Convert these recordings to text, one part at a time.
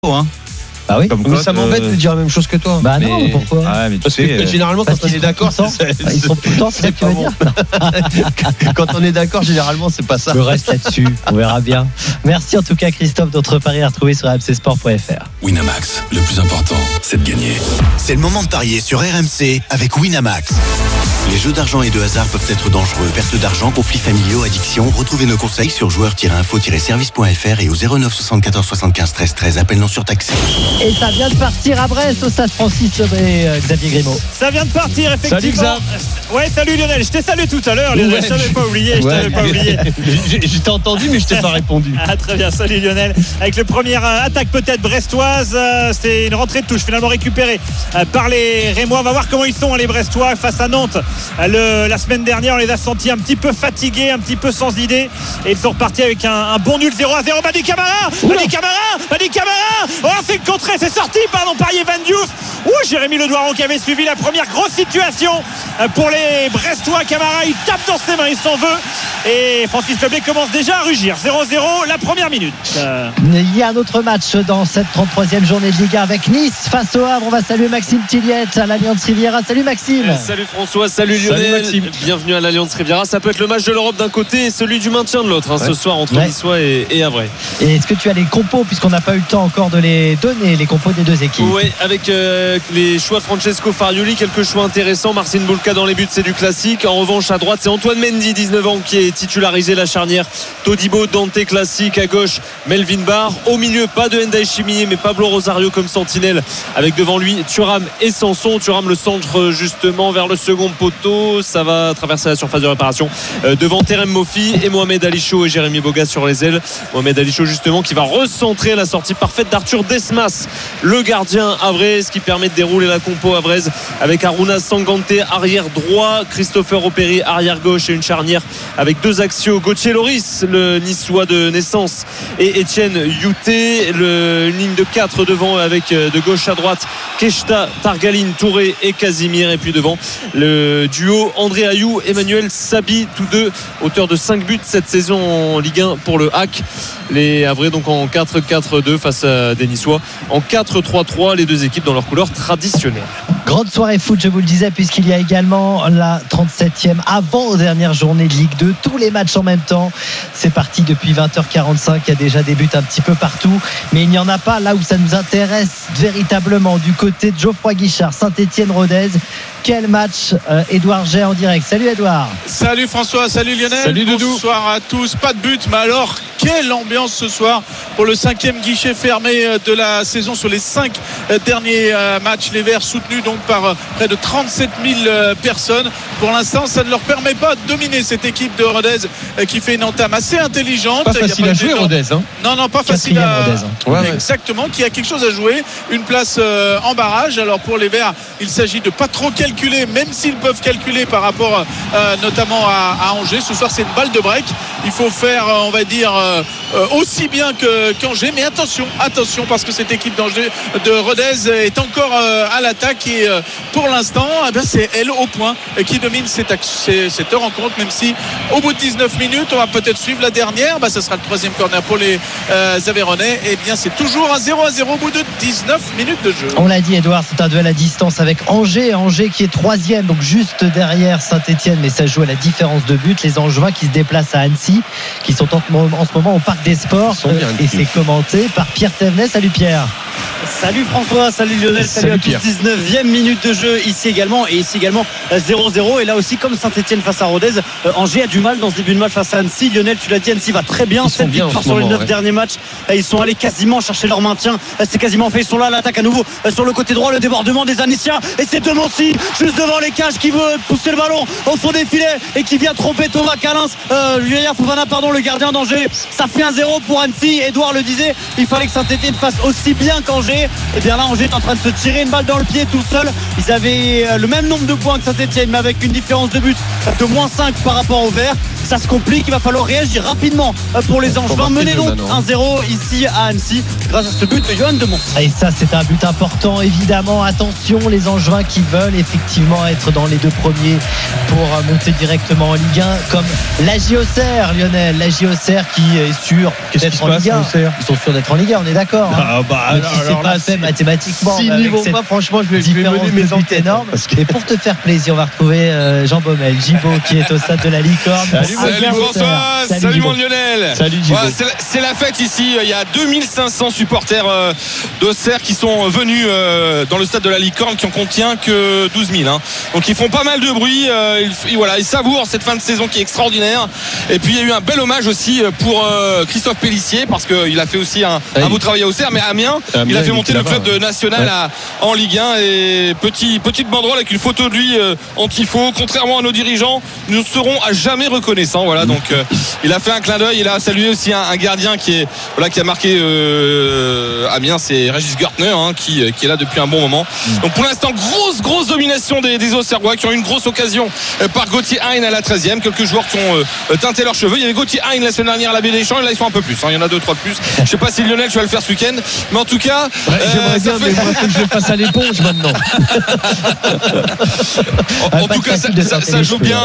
Hein. Ah oui. Comme ça m'embête de dire la même chose que toi. Bah non, pourquoi mais parce que généralement quand on est d'accord, ils sont tout le temps, c'est ça que tu veux dire. Quand on est d'accord, généralement c'est pas ça. Je reste là-dessus, on verra bien. Merci en tout cas Christophe, d'autres paris à retrouver sur rmcsport.fr. Winamax, le plus important, c'est de gagner. C'est le moment de parier sur RMC avec Winamax. Les jeux d'argent et de hasard peuvent être dangereux. Perte d'argent, conflits familiaux, addiction. Retrouvez nos conseils sur joueurs-info-service.fr et au 09 74 75 13 13. Appel non surtaxé. Et ça vient de partir à Brest au stade Francis Lebré, Xavier Grimaud. Ça vient de partir effectivement. Salut Xav. Ouais, salut Lionel, je t'ai salué tout à l'heure Lionel, je t'avais pas oublié, Je t'ai entendu mais je t'ai pas répondu. Ah très bien, salut Lionel. Avec le premier attaque peut-être brestoise, c'est une rentrée de touche finalement récupérée par les Rémois. On va voir comment ils sont les Brestois face à Nantes. La semaine dernière on les a sentis un petit peu fatigués, un petit peu sans idée et ils sont repartis avec un bon nul 0-0. Madi Camara, oh c'est une contrée, c'est sorti par Evan Diouf. Jérémy Ledoiron qui avait suivi la première grosse situation pour les Brestois. Camara il tape dans ses mains, il s'en veut et Francis Leblé commence déjà à rugir. 0-0 la première minute. Il y a un autre match dans cette 33e journée de Ligue 1 avec Nice face au Havre. On va saluer Maxime Tilliette à l'Alliance Riviera. Salut Maxime. Salut François, salut Lionel. Bienvenue à l'Alliance Riviera. Ça peut être le match de l'Europe d'un côté et celui du maintien de l'autre ce soir entre Niçois et Havre. Et est-ce que tu as les compos, puisqu'on n'a pas eu le temps encore de les donner, les compos des deux équipes? Oui, avec les choix de Francesco Farioli, quelques choix intéressants. Marcin Bulka dans les buts, c'est du classique. En revanche, à droite, c'est Antoine Mendy, 19 ans, qui est titularisé. La charnière Todibo, Dante classique. À gauche, Melvin Barr. Au milieu, pas de Hendaye Chimie, mais Pablo Rosario comme sentinelle, avec devant lui Thuram et Sanson. Thuram le centre justement vers le second poteau. Ça va traverser la surface de réparation. Devant Terem Moffi et Mohamed Ali Chaud et Jérémy Boga sur les ailes. Mohamed Ali Chaud justement qui va recentrer la sortie parfaite d'Arthur Desmas, le gardien havrais, ce qui permet de dérouler la compo havraise avec Aruna Sangante arrière droit, Christopher Operi arrière gauche et une charnière avec deux axiaux, Gauthier Loris le niçois de naissance et Etienne Youté, une ligne de 4 devant avec de gauche à droite Keshta, Targaline, Touré et Casimir, et puis devant le duo André Ayou, Emmanuel Sabi, tous deux auteurs de 5 buts cette saison en Ligue 1 pour le HAC. Les Havrais donc en 4-4-2 face à des Niçois en 4-3-3, les deux équipes dans leur couleur traditionnelle. Grande soirée foot, je vous le disais, puisqu'il y a également la 37e avant-dernière journée de Ligue 2. Tous les matchs en même temps. C'est parti depuis 20h45. Il y a déjà des buts un petit peu partout. Mais il n'y en a pas là où ça nous intéresse véritablement. Du côté de Geoffroy Guichard, Saint-Étienne-Rodez. Quel match, Édouard Gay en direct. Salut Édouard. Salut François, salut Lionel. Salut Doudou. Bonsoir à tous. Pas de but, mais alors quelle ambiance ce soir pour le 5e guichet fermé de la saison sur les 5 derniers matchs. Les Verts soutenus donc par près de 37 000 personnes. Pour l'instant, ça ne leur permet pas de dominer cette équipe de Rodez qui fait une entame assez intelligente. Pas facile à jouer Rodez. Non, pas facile à Rodez. Exactement, qui a quelque chose à jouer. Une place en barrage. Alors pour les Verts, il s'agit de pas trop calculer, même s'ils peuvent calculer par rapport notamment à Angers. Ce soir, c'est une balle de break. Il faut faire, on va dire, aussi bien qu'Angers. Mais attention, parce que cette équipe de Rodez est encore à l'attaque et pour l'instant, c'est elle au point qui domine cette rencontre, même si au bout de 19 minutes, on va peut-être suivre la dernière. Ce sera le 3e corner pour les Aveyronnais. Et bien, c'est toujours un 0-0 au bout de 19 minutes de jeu. On l'a dit Édouard, c'est un duel à distance avec Angers qui est 3e, donc juste derrière Saint-Étienne, mais ça joue à la différence de but. Les Angevins qui se déplacent à Annecy, qui sont en ce moment au Parc des Sports, et c'est commenté par Pierre Thévenet. Salut Pierre. Salut François, salut Lionel, salut à tous. 19e minute de jeu ici également 0-0, et là aussi comme Saint-Étienne face à Rodez, Angers a du mal dans ce début de match face à Annecy. Lionel, tu l'as dit, Annecy va très bien, 7 victoires sur les 9 derniers matchs. Ils sont allés quasiment chercher leur maintien, c'est quasiment fait, ils sont là à l'attaque à nouveau sur le côté droit, le débordement des Annéciens, et c'est Demoncy juste devant les cages qui veut pousser le ballon au fond des filets et qui vient tromper Thomas Calins, le gardien d'Angers. Ça fait 1-0 pour Annecy. Édouard le disait, il fallait que Saint-Étienne fasse aussi bien qu'Angers. Et bien là, Angers est en train de se tirer une balle dans le pied tout seul. Ils avaient le même nombre de points que Saint-Étienne, mais avec une différence de but de -5 par rapport aux Verts. ça se complique. Il va falloir réagir rapidement pour les Angevins. Mener donc 1-0 ici à Annecy grâce à ce but de Johan Demont. Et ça, c'est un but important, évidemment. Attention, les Angevins qui veulent effectivement être dans les deux premiers pour monter directement en Ligue 1, comme la Auxerre, Lionel. La Auxerre qui est sûre d'être en Ligue 1. Ils sont sûrs d'être en Ligue 1, on est d'accord. Même si c'est pas fait mathématiquement. Si ils vont pas, franchement, je vais mener mes enquêtes énormes. Et pour te faire plaisir, on va retrouver Jean Baumel, Gibo, qui est au stade de la Licorne. Salut François, salut mon Lionel. Salut Gibo. Voilà, c'est la fête ici. Il y a 2500 supporters d'Auxerre qui sont venus dans le stade de la Licorne, qui en contient que 12 000. Hein. Donc ils font pas mal de bruit. Ils savourent cette fin de saison qui est extraordinaire. Et puis il y a eu un bel hommage aussi pour Christophe Pélissier, parce qu'il a fait aussi un beau travail à Auxerre. Mais Amiens, il a fait monter le club de national en Ligue 1. Et petite banderole avec une photo de lui en tifo. Contrairement à nos dirigeants, nous serons à jamais reconnaissants. Voilà, donc il a fait un clin d'œil. Il a salué aussi un gardien qui a marqué Amiens, c'est Régis Gertner, qui est là depuis un bon moment. Donc pour l'instant, grosse domination des Auxerrois, qui ont eu une grosse occasion par Gauthier Hein à la 13e. Quelques joueurs qui ont teinté leurs cheveux. Il y avait Gauthier Hein la semaine dernière à la Baie des Champs, et là ils sont un peu plus. Il y en a 2-3 de plus. Je sais pas si Lionel, tu vas le faire ce week-end, mais en tout cas, j'aimerais bien, mais moi, faut que je le fasse à l'éponge maintenant. En tout cas, ça joue bien,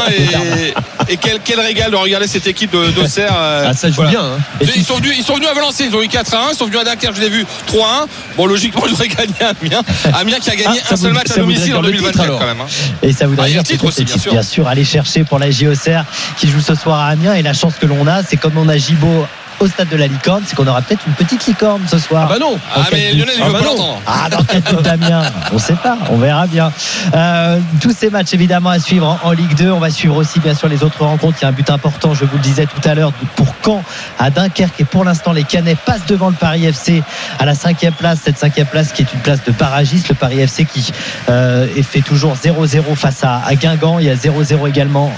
et quel régal de regarder cette équipe d'Auxerre. Ça joue bien. Ils sont venus à Valenciennes, ils ont eu 4-1, ils sont venus à Dunkerque, je l'ai vu 3-1. Bon, logiquement, ils auraient gagné à Amiens. Amiens qui a gagné un seul match à domicile en 2024 quand même. Et ça voudrait dire titre aussi, bien sûr, aller chercher pour la Auxerre qui joue ce soir à Amiens. Et la chance que l'on a, c'est comme on a Gibo au stade de la Licorne, c'est qu'on aura peut-être une petite licorne ce soir. Ah bah non. Mais Lionel, il veut pas l'entendre. Dans quel but d'Amiens, on sait pas, on verra bien. Tous ces matchs évidemment à suivre en Ligue 2. On va suivre aussi bien sûr les autres rencontres. Il y a un but important, je vous le disais tout à l'heure, pour Caen à Dunkerque, et pour l'instant les Cannais passent devant le Paris FC à la 5e place. Cette 5e place qui est une place de barragiste. Le Paris FC qui fait toujours 0-0 face à Guingamp. Il y a 0-0 également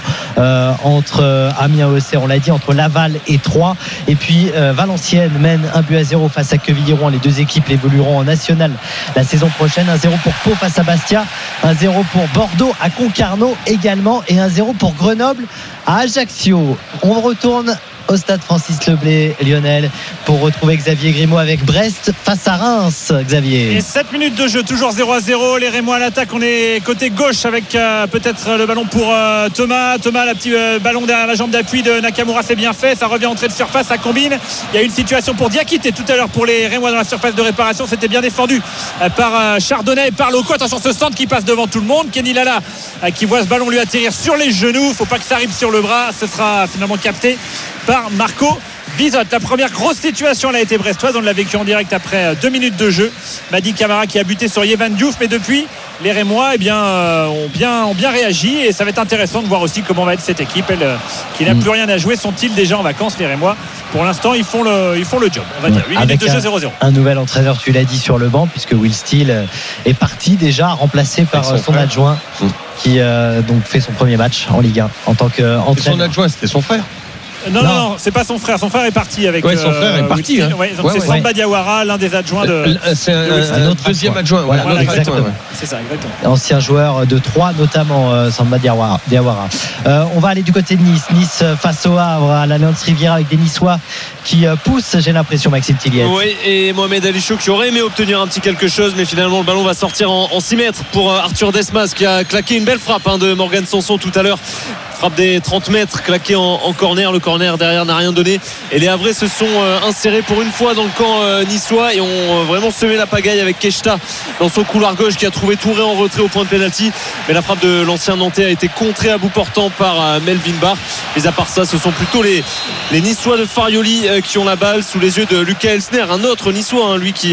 entre Amiens et Auxerre, on l'a dit, entre Laval et Troyes. Et puis Valenciennes mène 1-0 face à Quevilly-Rouen. Les deux équipes évolueront en national la saison prochaine. 1-0 pour Pau face à Bastia, 1-0 pour Bordeaux à Concarneau également, et 1-0 pour Grenoble à Ajaccio. On retourne au stade Francis Leblay, Lionel, pour retrouver Xavier Grimaud avec Brest face à Reims. Xavier. Et 7 minutes de jeu, toujours 0-0. Les Rémois à l'attaque. On est côté gauche avec peut-être le ballon pour Thomas. La petite ballon derrière la jambe d'appui de Nakamura, c'est bien fait. Ça revient entrée de surface, ça combine. Il y a une situation pour Diakité tout à l'heure pour les Rémois dans la surface de réparation. C'était bien défendu par Chardonnay et par Loco. Attention, ce centre qui passe devant tout le monde. Kenny Lala qui voit ce ballon lui atterrir sur les genoux. Faut pas que ça arrive sur le bras. Ce sera finalement capté par Marco Bizotte. La première grosse situation, elle a été brestoise. On l'a vécu en direct après 2 minutes de jeu. Madi Camara qui a buté sur Yévan Diouf, mais depuis, les Rémois ont bien réagi, et ça va être intéressant de voir aussi comment va être cette équipe, elle qui n'a plus rien à jouer. Sont-ils déjà en vacances, les Rémois? Pour l'instant, ils font le job, on va dire. 8 minutes de jeu, 0-0. Un nouvel entraîneur, tu l'as dit, sur le banc, puisque Will Steele est parti déjà, remplacé par son adjoint, qui donc fait son premier match en Ligue 1 en tant qu'entraîneur. Son adjoint, c'était son frère. Non, c'est pas son frère. Son frère est parti avec. Son frère est parti. C'est Samba Diawara, l'un des adjoints de. C'est un autre deuxième adjoint. Exactement. C'est ça, exactement. Ancien joueur de Troyes, notamment Samba Diawara. On va aller du côté de Nice. Nice face au Havre à l'Allianz Riviera, avec des Niçois qui poussent, j'ai l'impression, Maxime Tilliette. Oui, et Mohamed Ali Chouk qui aurait aimé obtenir un petit quelque chose, mais finalement le ballon va sortir en 6 mètres pour Arthur Desmas, qui a claqué une belle frappe de Morgan Sanson tout à l'heure. Frappe des 30 mètres, claqué en corner. Le corner derrière n'a rien donné, et les Havrais se sont insérés pour une fois dans le camp niçois et ont vraiment semé la pagaille avec Keshta dans son couloir gauche, qui a trouvé Touré en retrait au point de pénalty, mais la frappe de l'ancien Nantais a été contrée à bout portant par Melvin Barr. Mais à part ça, ce sont plutôt les Niçois de Farioli qui ont la balle, sous les yeux de Lucas Elsner, un autre Niçois, lui qui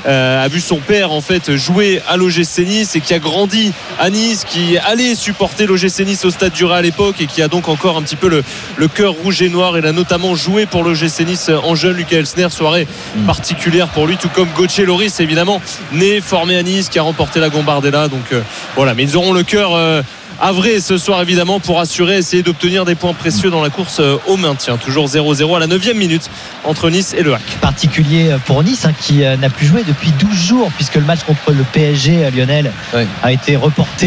a vu son père en fait jouer à l'OGC Nice et qui a grandi à Nice, qui allait supporter l'OGC Nice au Stade du Ray à l'époque, et qui a donc encore un petit peu le cœur rouge et noir. Il a notamment joué pour l'OGC Nice en jeune, Lucas Elsner. Soirée particulière pour lui, tout comme Gauthier Loris, évidemment, né, formé à Nice, qui a remporté la Gambardella. Donc voilà, mais ils auront le cœur havrais ce soir, évidemment, pour essayer d'obtenir des points précieux dans la course au maintien. Toujours 0-0 à la 9e minute entre Nice et le HAC. Particulier pour Nice, qui n'a plus joué depuis 12 jours, puisque le match contre le PSG, Lionel, a été reporté.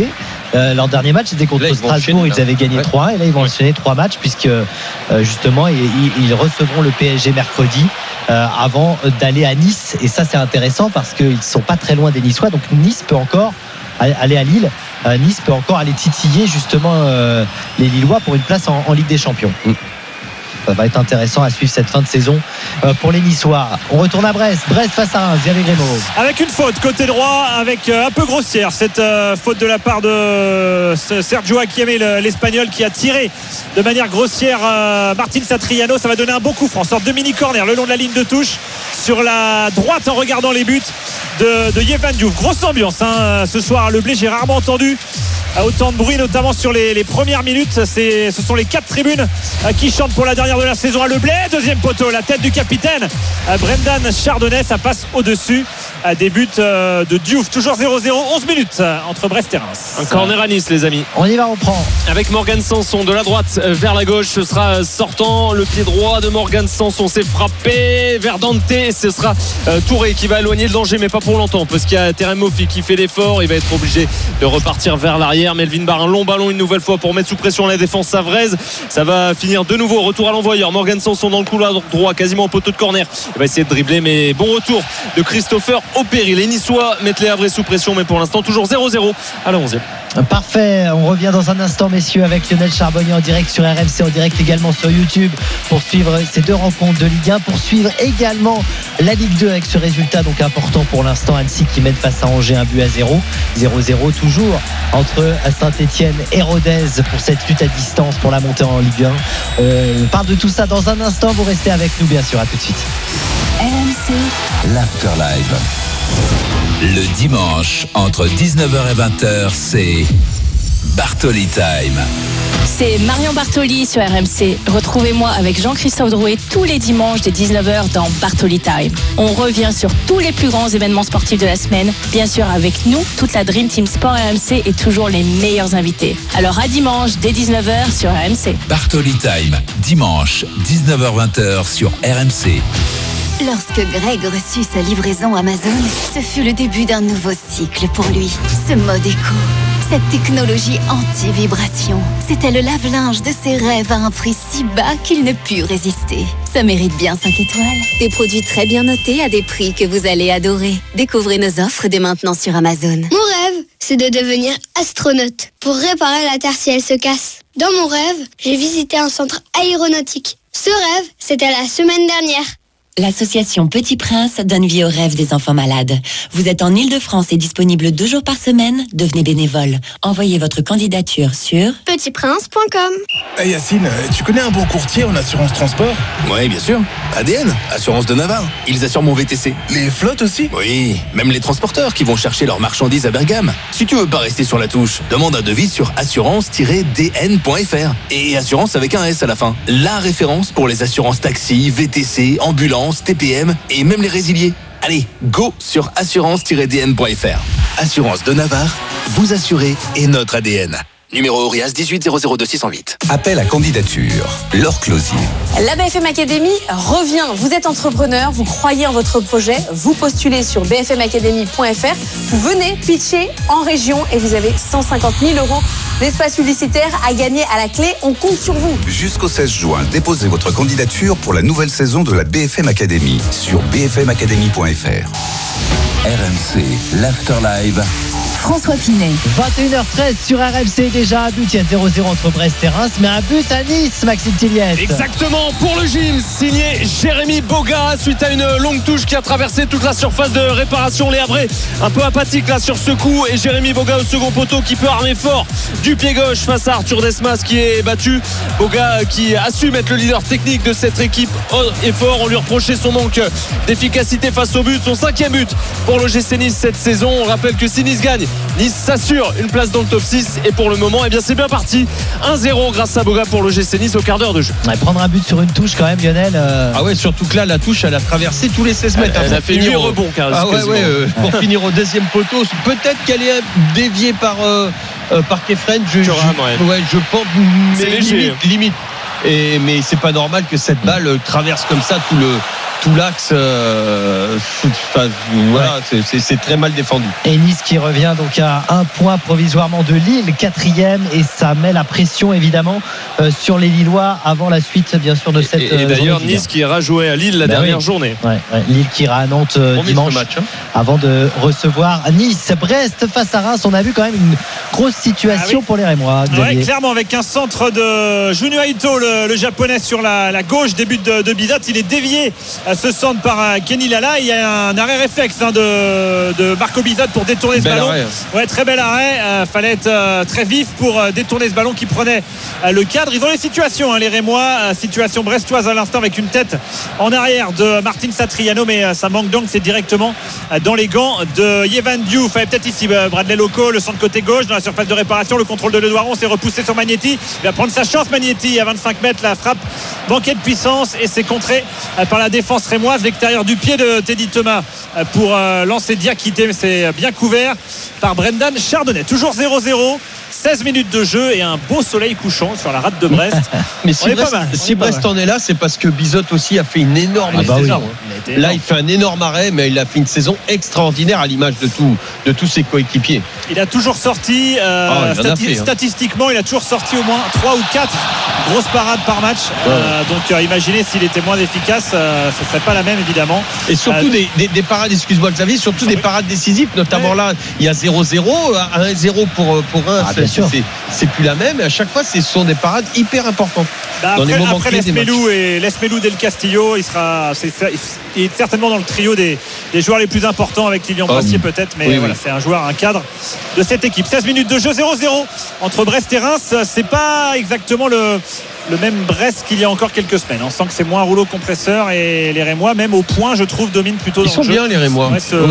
Leur dernier match c'était contre là, ils vont Strasbourg, enchaîner, ils avaient gagné 3 et là ils vont enchaîner 3 matchs puisque justement ils recevront le PSG mercredi avant d'aller à Nice, et ça c'est intéressant parce qu'ils ne sont pas très loin des Niçois, donc Nice peut encore aller à Lille, Nice peut encore aller titiller justement les Lillois pour une place en Ligue des Champions. Ça va être intéressant à suivre cette fin de saison pour les Niçois. On retourne à Brest face à Reims, Xavier Grémaud. Avec une faute côté droit, avec un peu grossière cette faute de la part de Sergio Akieme, l'Espagnol, qui a tiré de manière grossière Martin Satriano. Ça va donner un bon coup franc, sorte de mini corner le long de la ligne de touche sur la droite en regardant les buts de Yehvan Diouf. Grosse ambiance ce soir à Le Blé, j'ai rarement entendu autant de bruit, notamment sur les premières minutes. Ce sont les 4 tribunes qui chantent pour la dernière de la saison à Le Blé. Deuxième poteau, la tête du capitaine Brendan Chardonnay, ça passe au-dessus des buts de Diouf. Toujours 0-0, 11 minutes entre Brest et Reims. Un corner à Nice, les amis. On y va, on prend Avec Morgan Sanson de la droite vers la gauche, ce sera sortant, le pied droit de Morgan Sanson, c'est frappé vers Dante, ce sera Touré qui va éloigner le danger, mais pas pour longtemps parce qu'il y a Terem Moffi qui fait l'effort, il va être obligé de repartir vers l'arrière. Melvin Barr, un long ballon une nouvelle fois pour mettre sous pression la défense savraise. Ça va finir de nouveau, retour à l'envoyeur. Morgan Sanson dans le couloir droit, quasiment au poteau de corner. Il va essayer de dribbler, mais bon retour de Christopher Opéry. Les Niçois mettent les Havrais sous pression, mais pour l'instant toujours 0-0 à la 11e. Parfait, on revient dans un instant messieurs avec Lionel Charbonnier en direct sur RMC, en direct également sur YouTube pour suivre ces 2 rencontres de Ligue 1, pour suivre également la Ligue 2 avec ce résultat donc important pour l'instant. Annecy qui mène face à Angers 1-0, 0-0 toujours entre Saint-Etienne et Rodez pour cette lutte à distance pour la montée en Ligue 1. On parle de tout ça dans un instant, vous restez avec nous bien sûr, à tout de suite. RMC l'Afterlife. Le dimanche, entre 19h et 20h, c'est Bartoli Time. C'est Marion Bartoli sur RMC. Retrouvez-moi avec Jean-Christophe Drouet tous les dimanches dès 19h dans Bartoli Time. On revient sur tous les plus grands événements sportifs de la semaine. Bien sûr avec nous, toute la Dream Team Sport RMC et toujours les meilleurs invités. Alors à dimanche dès 19h sur RMC. Bartoli Time, dimanche, 19h-20h sur RMC. Lorsque Greg reçut sa livraison Amazon, ce fut le début d'un nouveau cycle pour lui. Ce mode éco, cette technologie anti-vibration, c'était le lave-linge de ses rêves à un prix si bas qu'il ne put résister. Ça mérite bien 5 étoiles. Des produits très bien notés à des prix que vous allez adorer. Découvrez nos offres dès maintenant sur Amazon. Mon rêve, c'est de devenir astronaute pour réparer la Terre si elle se casse. Dans mon rêve, j'ai visité un centre aéronautique. Ce rêve, c'était la semaine dernière. L'association Petit Prince donne vie aux rêves des enfants malades. Vous êtes en Ile-de-France et disponible 2 jours par semaine, devenez bénévole. Envoyez votre candidature sur petitprince.com. Hey Yacine, tu connais un bon courtier en assurance transport? Oui, bien sûr. ADN, Assurance de Navarre. Ils assurent mon VTC. Les flottes aussi? Oui, même les transporteurs qui vont chercher leurs marchandises à Bergame. Si tu veux pas rester sur la touche, demande un devis sur assurance-dn.fr. Et assurance avec un S à la fin. La référence pour les assurances taxi, VTC, ambulances, TPM et même les résiliés. Allez, go sur assurance-dn.fr. Assurance de Navarre, vous assurez et notre ADN. Numéro Orias 18 002 608. Appel à candidature. Laure Closier. La BFM Academy revient. Vous êtes entrepreneur, vous croyez en votre projet, vous postulez sur bfmacademy.fr, vous venez pitcher en région et vous avez 150 000 € d'espace publicitaire à gagner à la clé. On compte sur vous. Jusqu'au 16 juin, déposez votre candidature pour la nouvelle saison de la BFM Academy sur bfmacademy.fr. RMC, l'Afterlive. François Pinet. 21h13 sur RMC, déjà un but, il y a 0-0 entre Brest et Reims, mais un but à Nice, Maxime Tilliette. Exactement, pour le gym, signé Jérémy Boga suite à une longue touche qui a traversé toute la surface de réparation. Les Havrais un peu apathiques là sur ce coup, et Jérémy Boga au second poteau qui peut armer fort du pied gauche face à Arthur Desmas qui est battu. Boga qui a su mettre le leader technique de cette équipe et fort. On lui reprochait son manque d'efficacité face au but, son 5e but pour le GC Nice cette saison. On rappelle que si Nice gagne, Nice s'assure une place dans le top 6 et pour le moment eh bien c'est bien parti, 1-0 grâce à Boga pour le GC Nice au quart d'heure de jeu. Ouais, prendre un but sur une touche quand même, Lionel. Ah ouais, surtout que là la touche elle a traversé tous les 16 mètres. Elle a fait 8 rebonds pour finir au deuxième poteau. Peut-être qu'elle est déviée par Kefren. Je pense, c'est léger. Limite. Mais c'est pas normal que cette balle traverse comme ça tout l'axe. Voilà, c'est très mal défendu. Et Nice qui revient donc à 1 point provisoirement de Lille, 4e, et ça met la pression évidemment sur les Lillois avant la suite bien sûr de cette et d'ailleurs Nice qui ira jouer à Lille la dernière journée. Lille qui ira à Nantes dimanche match, avant de recevoir Nice. Brest face à Reims, on a vu quand même une grosse situation pour les Rémois. Ouais, clairement, avec un centre de Junio Aito, le japonais sur la gauche, début de Bizot, il est dévié ce centre par Kenny Lala. Il y a un arrêt réflexe de Marco Bizot pour détourner ce ballon. Ouais, très bel arrêt. Fallait être très vif pour détourner ce ballon qui prenait le cadre. Ils ont les situations, les Rémois, situation brestoise à l'instant avec une tête en arrière de Martin Satriano, mais ça manque donc, c'est directement dans les gants de Yevan Diouf. Fallait peut-être ici Bradley Loco, le centre côté gauche dans la surface de réparation, le contrôle de Ledouaron s'est repoussé sur Magnetti. Il va prendre sa chance, Magnetti à 25 mètres, la frappe manquait de puissance et c'est contré par la défense rémoise. L'extérieur du pied de Teddy Thomas pour lancer Diakité, mais c'est bien couvert par Brendan Chardonnay. Toujours 0-0, 16 minutes de jeu et un beau soleil couchant sur la rade de Brest. Mais si Brest en est là, c'est parce que Bizot aussi a fait une énorme saison. Là, il fait un énorme arrêt, mais il a fait une saison extraordinaire à l'image de tous ses coéquipiers. Il a toujours sorti, statistiquement, il a toujours sorti au moins 3 ou 4 grosses parades par match. Donc, imaginez s'il était moins efficace, ce ne serait pas la même, évidemment. Et surtout des parades, excuse-moi Xavier, surtout des parades décisives, notamment là, il y a 0-0, 1-0 pour Reims. C'est plus la même, et à chaque fois ce sont des parades hyper importantes dans les moments clés des matchs. Lesmelou Del Castillo, il est certainement dans le trio des joueurs les plus importants avec Lilian Brassier peut-être, mais voilà, c'est un joueur, un cadre de cette équipe. 16 minutes de jeu, 0-0 entre Brest et Reims. C'est pas exactement le même Brest qu'il y a encore quelques semaines. On sent que c'est moins rouleau compresseur, et les Rémois, même au point, je trouve, dominent plutôt dans le jeu. Ils sont bien les Rémois.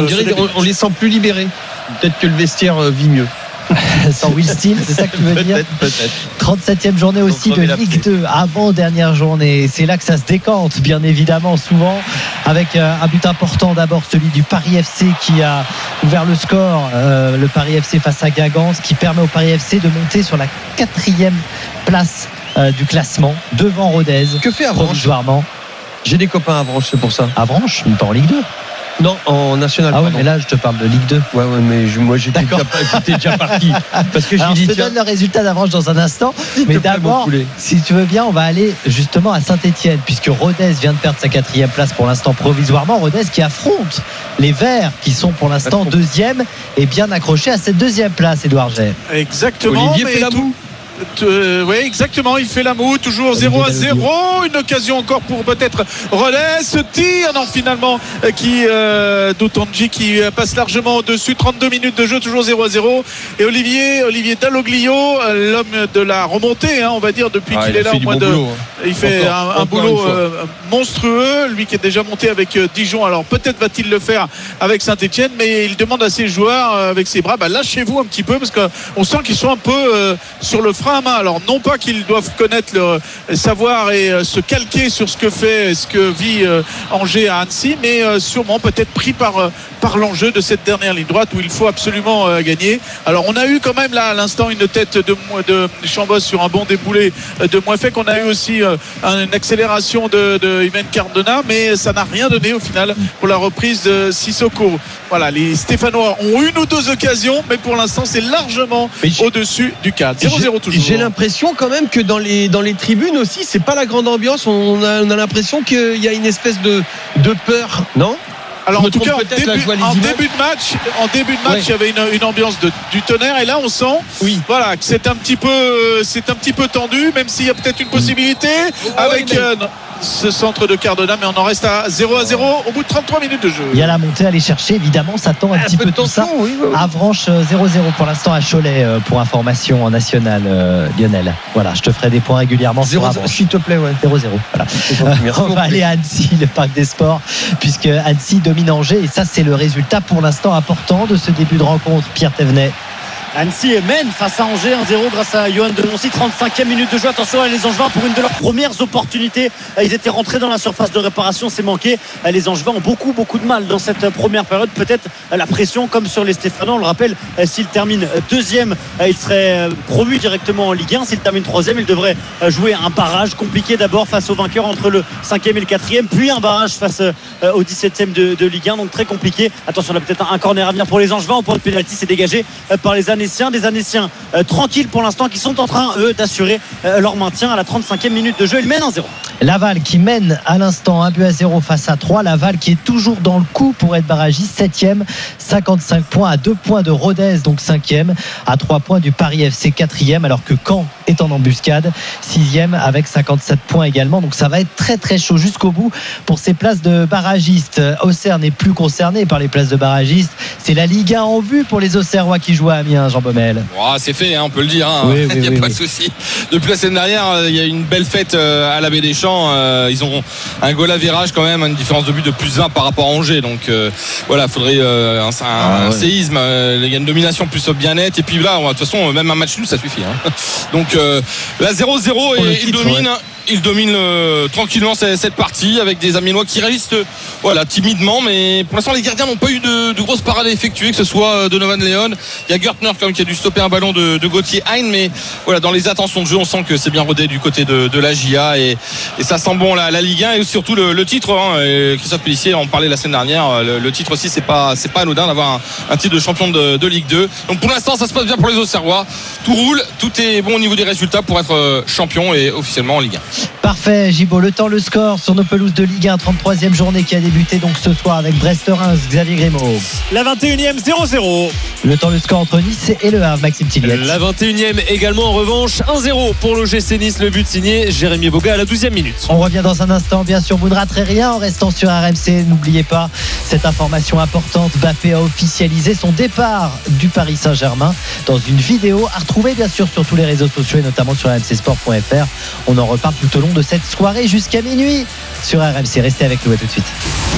On les sent plus libérés. Peut-être que le vestiaire vit mieux. Sans Will Steele, c'est ça que tu veux dire? Peut-être. 37e journée aussi de Ligue 2, avant-dernière journée. C'est là que ça se décante, bien évidemment, souvent, avec un but important. D'abord celui du Paris FC qui a ouvert le score, le Paris FC face à Guingamp, ce qui permet au Paris FC de monter sur la 4e place du classement, devant Rodez. Que fait Avranches provisoirement? J'ai des copains à Avranches, c'est pour ça. Avranches, mais pas en Ligue 2. Non, en national. Ah oui, mais là je te parle de Ligue 2. Ouais, mais moi j'étais déjà parti. Parce que je te donne le résultat d'Avranches dans un instant. Mais d'abord, si tu veux bien, on va aller justement à Saint-Etienne, puisque Rodez vient de perdre sa 4e place pour l'instant provisoirement. Rodez qui affronte les Verts, qui sont pour l'instant 2e et bien accrochés à cette 2e place, Édouard Gey. Exactement. Olivier fait la moue. Oui, exactement, il fait la moue, toujours 0-0, une occasion encore pour peut-être Relais, ce tir finalement qui d'Outonji qui passe largement au-dessus, 32 minutes de jeu, toujours 0-0, et Olivier Dalloglio, l'homme de la remontée, on va dire, depuis qu'il est là au moins de boulot, il fait un boulot monstrueux, lui qui est déjà monté avec Dijon. Alors peut-être va-t-il le faire avec Saint-Etienne, mais il demande à ses joueurs avec ses bras, lâchez-vous un petit peu, parce qu'on sent qu'ils sont un peu sur le frein à main. Alors non pas qu'ils doivent connaître le savoir et se calquer sur ce que vit Angers à Annecy, mais sûrement peut-être pris par l'enjeu de cette dernière ligne droite où il faut absolument gagner. Alors on a eu quand même là à l'instant une tête de Chambos sur un bon déboulé de Moefek. On a eu aussi une accélération de Ivan Cardona, mais ça n'a rien donné au final pour la reprise de Sissoko. Voilà, les Stéphanois ont une ou deux occasions, mais pour l'instant c'est largement au-dessus du cadre. 0-0 toujours. J'ai l'impression quand même que dans les tribunes aussi, c'est pas la grande ambiance. On a l'impression qu'il y a une espèce de peur, non? Alors en tout cas en début de match il y avait une ambiance du tonnerre, et là on sent voilà, que c'est un petit peu tendu, même s'il y a peut-être une possibilité avec ce centre de Cardona, mais on en reste à 0-0 au bout de 33 minutes de jeu. Il y a la montée à aller chercher, évidemment, ça tend un petit peu tout ça. Avranches 0-0 pour l'instant à Cholet, pour information en national, Lionel. Voilà, je te ferai des points régulièrement sur Avranches. S'il te plaît, 0-0. Voilà. On va aller à Annecy, le parc des sports, puisque Annecy domine Angers, et ça c'est le résultat pour l'instant important de ce début de rencontre. Pierre Thévenet. Annecy mène face à Angers 1-0 grâce à Johan Denoncy. 35e minute de jeu. Attention à les Angevins pour une de leurs premières opportunités. Ils étaient rentrés dans la surface de réparation, c'est manqué. Les Angevins ont beaucoup de mal dans cette première période. Peut-être la pression comme sur les Stéphanois. On le rappelle, s'il termine deuxième, il serait promu directement en Ligue 1. S'il termine troisième, il devrait jouer un barrage compliqué d'abord face au vainqueur entre le 5e et le 4e, puis un barrage face au 17e de Ligue 1. Donc très compliqué. Attention, on a peut-être un corner à venir pour les Angevins. Au point de pénalty, c'est dégagé par les Annéciens. Des Annéciens tranquilles pour l'instant qui sont en train, eux, d'assurer leur maintien à la 35e minute de jeu. Ils mènent 1-0. Laval qui mène à l'instant 1-0 face à 3. Laval qui est toujours dans le coup pour être barragiste, 7e, 55 points, à 2 points de Rodez, donc 5e, à 3 points du Paris FC, 4e, alors que Caen est en embuscade, 6e avec 57 points également. Donc ça va être très très chaud jusqu'au bout pour ces places de barragistes. Auxerre n'est plus concerné par les places de barragistes. C'est la Ligue 1 en vue pour les Auxerrois qui jouent à Amiens, Jean Baumel. C'est fait, on peut le dire. Oui, il n'y a pas de souci. Depuis la semaine dernière, il y a une belle fête à la Baie des Champs. Ils ont un goal à virage quand même, une différence de but de plus 20 par rapport à Angers. Donc voilà, il faudrait un séisme. Il y a une domination plus bien nette. Et puis là, de toute façon, même un match nul, ça suffit. Donc là, 0-0 et il domine tranquillement cette partie avec des Amiénois qui résistent timidement, mais pour l'instant les gardiens n'ont pas eu de grosses parades à effectuer, que ce soit Donovan Leon. Il y a Gertner quand même qui a dû stopper un ballon de Gauthier Hein, mais voilà, dans les attentions de jeu on sent que c'est bien rodé du côté de la JA et ça sent bon la Ligue 1 et surtout le titre. Christophe Pélissier en parlait la semaine dernière, le titre aussi c'est pas anodin d'avoir un titre de champion de Ligue 2. Donc pour l'instant ça se passe bien pour les Auxerrois, tout roule, tout est bon au niveau des résultats pour être champion et officiellement en Ligue 1. Parfait, Gibaud. Le score sur nos pelouses de Ligue 1, 33e journée qui a débuté donc ce soir avec Brest-Reims, Xavier Grimaud. La 21e, 0-0. Le score entre Nice et Le Havre, Maxime Tilliette. La 21e également en revanche, 1-0 pour l'OGC Nice, le but signé Jérémy Boga à la 12e minute. On revient dans un instant, bien sûr, vous ne raterez rien en restant sur RMC. N'oubliez pas cette information importante, Mbappé a officialisé son départ du Paris Saint-Germain dans une vidéo à retrouver bien sûr sur tous les réseaux sociaux et notamment sur rmcsport.fr. On en reparle tout au long de cette soirée jusqu'à minuit sur RMC. Restez avec nous, à tout de suite.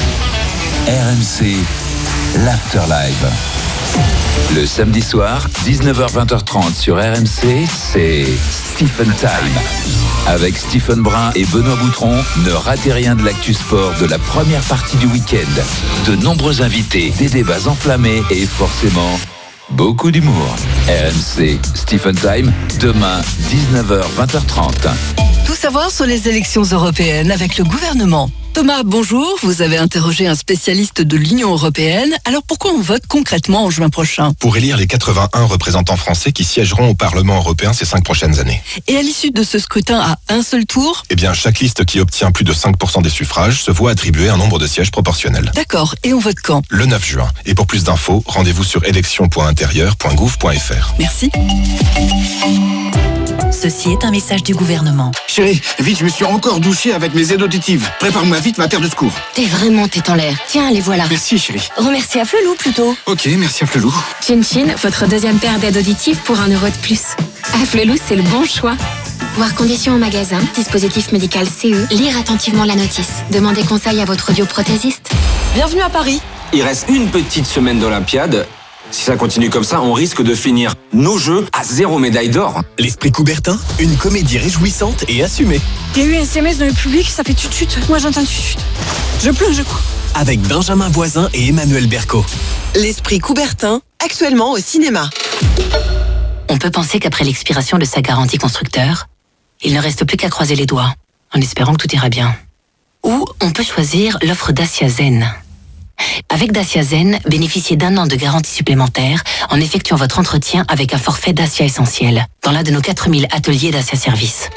RMC, l'Afterlive. Le samedi soir, 19h-20h30 sur RMC, c'est Stephen Time. Avec Stephen Brun et Benoît Boutron, ne ratez rien de l'actu sport de la première partie du week-end. De nombreux invités, des débats enflammés et forcément beaucoup d'humour. RMC, Stephen Time, demain, 19h-20h30. Tout savoir sur les élections européennes avec le gouvernement. Thomas, bonjour. Vous avez interrogé un spécialiste de l'Union européenne. Alors pourquoi on vote concrètement en juin prochain ? Pour élire les 81 représentants français qui siégeront au Parlement européen ces 5 prochaines années. Et à l'issue de ce scrutin à un seul tour ? Eh bien, chaque liste qui obtient plus de 5% des suffrages se voit attribuer un nombre de sièges proportionnel. D'accord. Et on vote quand ? Le 9 juin. Et pour plus d'infos, rendez-vous sur élection.intérieur.gouv.fr. Merci. Ceci est un message du gouvernement. Chérie, vite, je me suis encore douché avec mes aides auditives. Prépare-moi vite ma paire de secours. T'es vraiment tête en l'air. Tiens, les voilà. Merci, chérie. Remercie à Flelou plutôt. Ok, merci à Flelou. Chin Chin, votre deuxième paire d'aides auditives pour 1 euro de plus. À Flelou, c'est le bon choix. Voir conditions au magasin, dispositif médical CE, lire attentivement la notice. Demandez conseil à votre audioprothésiste. Bienvenue à Paris. Il reste une petite semaine d'Olympiade. Si ça continue comme ça, on risque de finir nos Jeux à 0 médaille d'or. L'Esprit Coubertin, une comédie réjouissante et assumée. Il y a eu un SMS dans le public, ça fait tut-tut. Moi j'entends tut-tut. Je pleure, je crois. Avec Benjamin Voisin et Emmanuel Berco. L'Esprit Coubertin, actuellement au cinéma. On peut penser qu'après l'expiration de sa garantie constructeur, il ne reste plus qu'à croiser les doigts, en espérant que tout ira bien. Ou on peut choisir l'offre Dacia Zen. Avec Dacia Zen, bénéficiez d'1 an de garantie supplémentaire en effectuant votre entretien avec un forfait Dacia Essentiel dans l'un de nos 4000 ateliers Dacia Service.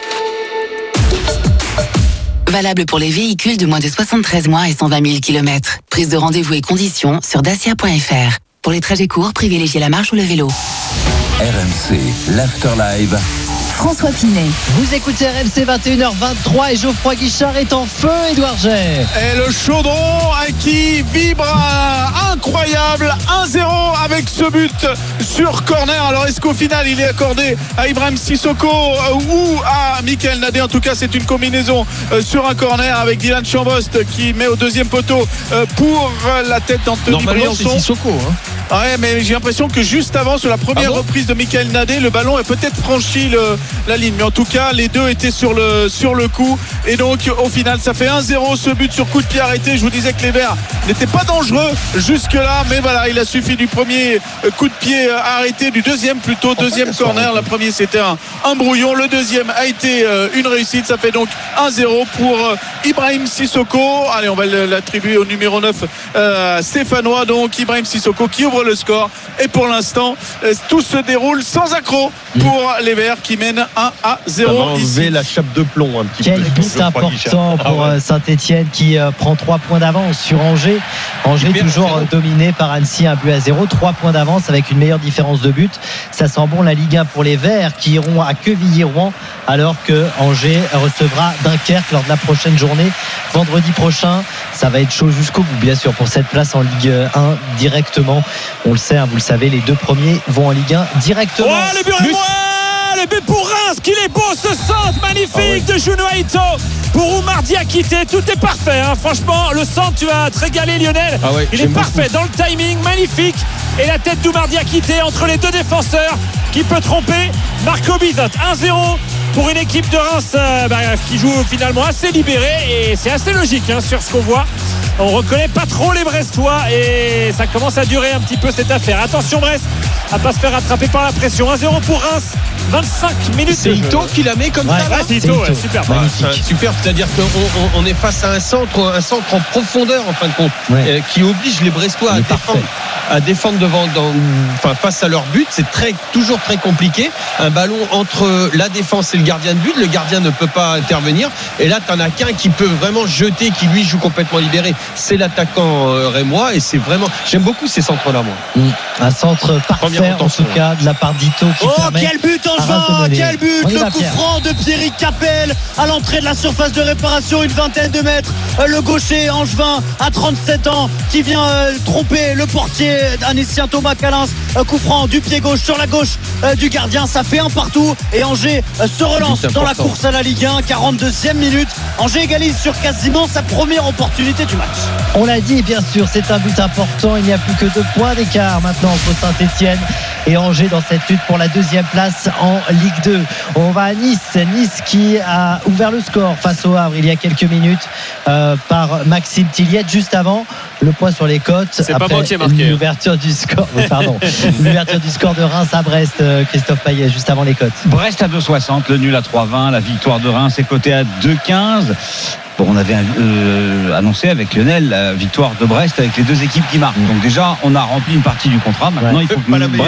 Valable pour les véhicules de moins de 73 mois et 120 000 km. Prise de rendez-vous et conditions sur dacia.fr. Pour les trajets courts, privilégiez la marche ou le vélo. RMC, l'Afterlive. François Pinet. Vous écoutez RMC, 21h23 et Geoffroy Guichard est en feu, Édouard Gey. Et le chaudron qui vibre incroyable, 1-0 avec ce but sur corner. Alors est-ce qu'au final il est accordé à Ibrahim Sissoko ou à Michael Nadé? En tout cas c'est une combinaison sur un corner avec Dylan Chambost qui met au deuxième poteau pour la tête d'Anthony Briançon. Normalement c'est Sissoko Ouais, mais j'ai l'impression que juste avant, sur la première reprise de Michael Nadé, le ballon a peut-être franchi la ligne. Mais en tout cas, les deux étaient sur le coup. Et donc, au final, ça fait 1-0 ce but sur coup de pied arrêté. Je vous disais que les Verts n'étaient pas dangereux jusque-là. Mais voilà, il a suffi du premier coup de pied arrêté, du deuxième plutôt, deuxième corner. Le premier, c'était un brouillon. Le deuxième a été une réussite. Ça fait donc 1-0 pour Ibrahim Sissoko. Allez, on va l'attribuer au numéro 9 stéphanois. Donc, Ibrahim Sissoko qui ouvre le score. Et pour l'instant, tout se déroule sans accroc pour les Verts qui mènent 1-0 ici. La chape de plomb un petit peu. Quel but important pour Saint-Etienne qui prend 3 points d'avance sur Angers. Angers toujours dominé par Annecy, 1-0, 3 points d'avance avec une meilleure différence de but. Ça sent bon la Ligue 1 pour les Verts qui iront à Quevilly-Rouen alors que Angers recevra Dunkerque lors de la prochaine journée vendredi prochain. Ça va être chaud jusqu'au bout bien sûr pour cette place en Ligue 1 directement. On le sait, vous le savez, les deux premiers vont en Ligue 1 directement. Oh, le but pour Reims, qu'il est beau ce centre magnifique de Juno Aito pour Oumar Diakité. Tout est parfait, franchement, le centre, tu vas te régaler Lionel. Il est parfait dans le timing, magnifique. Et la tête d'Oumar Diakité entre les deux défenseurs qui peut tromper Marco Bizot. 1-0 pour une équipe de Reims qui joue finalement assez libérée et c'est assez logique sur ce qu'on voit. On reconnaît pas trop les Brestois et ça commence à durer un petit peu cette affaire. Attention Brest à pas se faire rattraper par la pression. 1-0 pour Reims, 25 minutes. C'est Ito qui la met comme ça. C'est Ito, super. Super, c'est-à-dire qu'on est face à un centre en profondeur en fin de compte, qui oblige les Brestois à défendre face à leur but. C'est toujours très compliqué. Un ballon entre la défense et le gardien de but. Le gardien ne peut pas intervenir. Et là, t'en as qu'un qui peut vraiment jeter, qui lui joue complètement libéré. C'est l'attaquant rémois. Et c'est vraiment. J'aime beaucoup ces centres-là, moi. Un centre parfait en tout cas de la part d'Ito qui permet. Quel but Angevin, quel but, le coup franc de Pierrick Capel à l'entrée de la surface de réparation, une vingtaine de mètres. Le gaucher Angevin à 37 ans qui vient tromper le portier anécien Thomas Calins. Coup franc du pied gauche sur la gauche du gardien, ça fait un partout et Angers se relance dans la course à la Ligue 1. 42e minute, Angers égalise sur quasiment sa première opportunité du match. On l'a dit, bien sûr, c'est un but important. Il n'y a plus que 2 points d'écart maintenant entre Saint-Etienne et Angers dans cette lutte pour la deuxième place en Ligue 2. On va à Nice qui a ouvert le score face au Havre il y a quelques minutes par Maxime Tilliette juste avant le point sur les côtes. C'est pas moi qui ai marqué. L'ouverture du score, l'ouverture du score de Reims à Brest, Christophe Payet juste avant les côtes. Brest à 2,60, le nul à 3,20, la victoire de Reims est cotée à 2,15. Bon, on avait annoncé avec Lionel la victoire de Brest avec les deux équipes qui marquent. Donc déjà, on a rempli une partie du contrat. Maintenant, il faut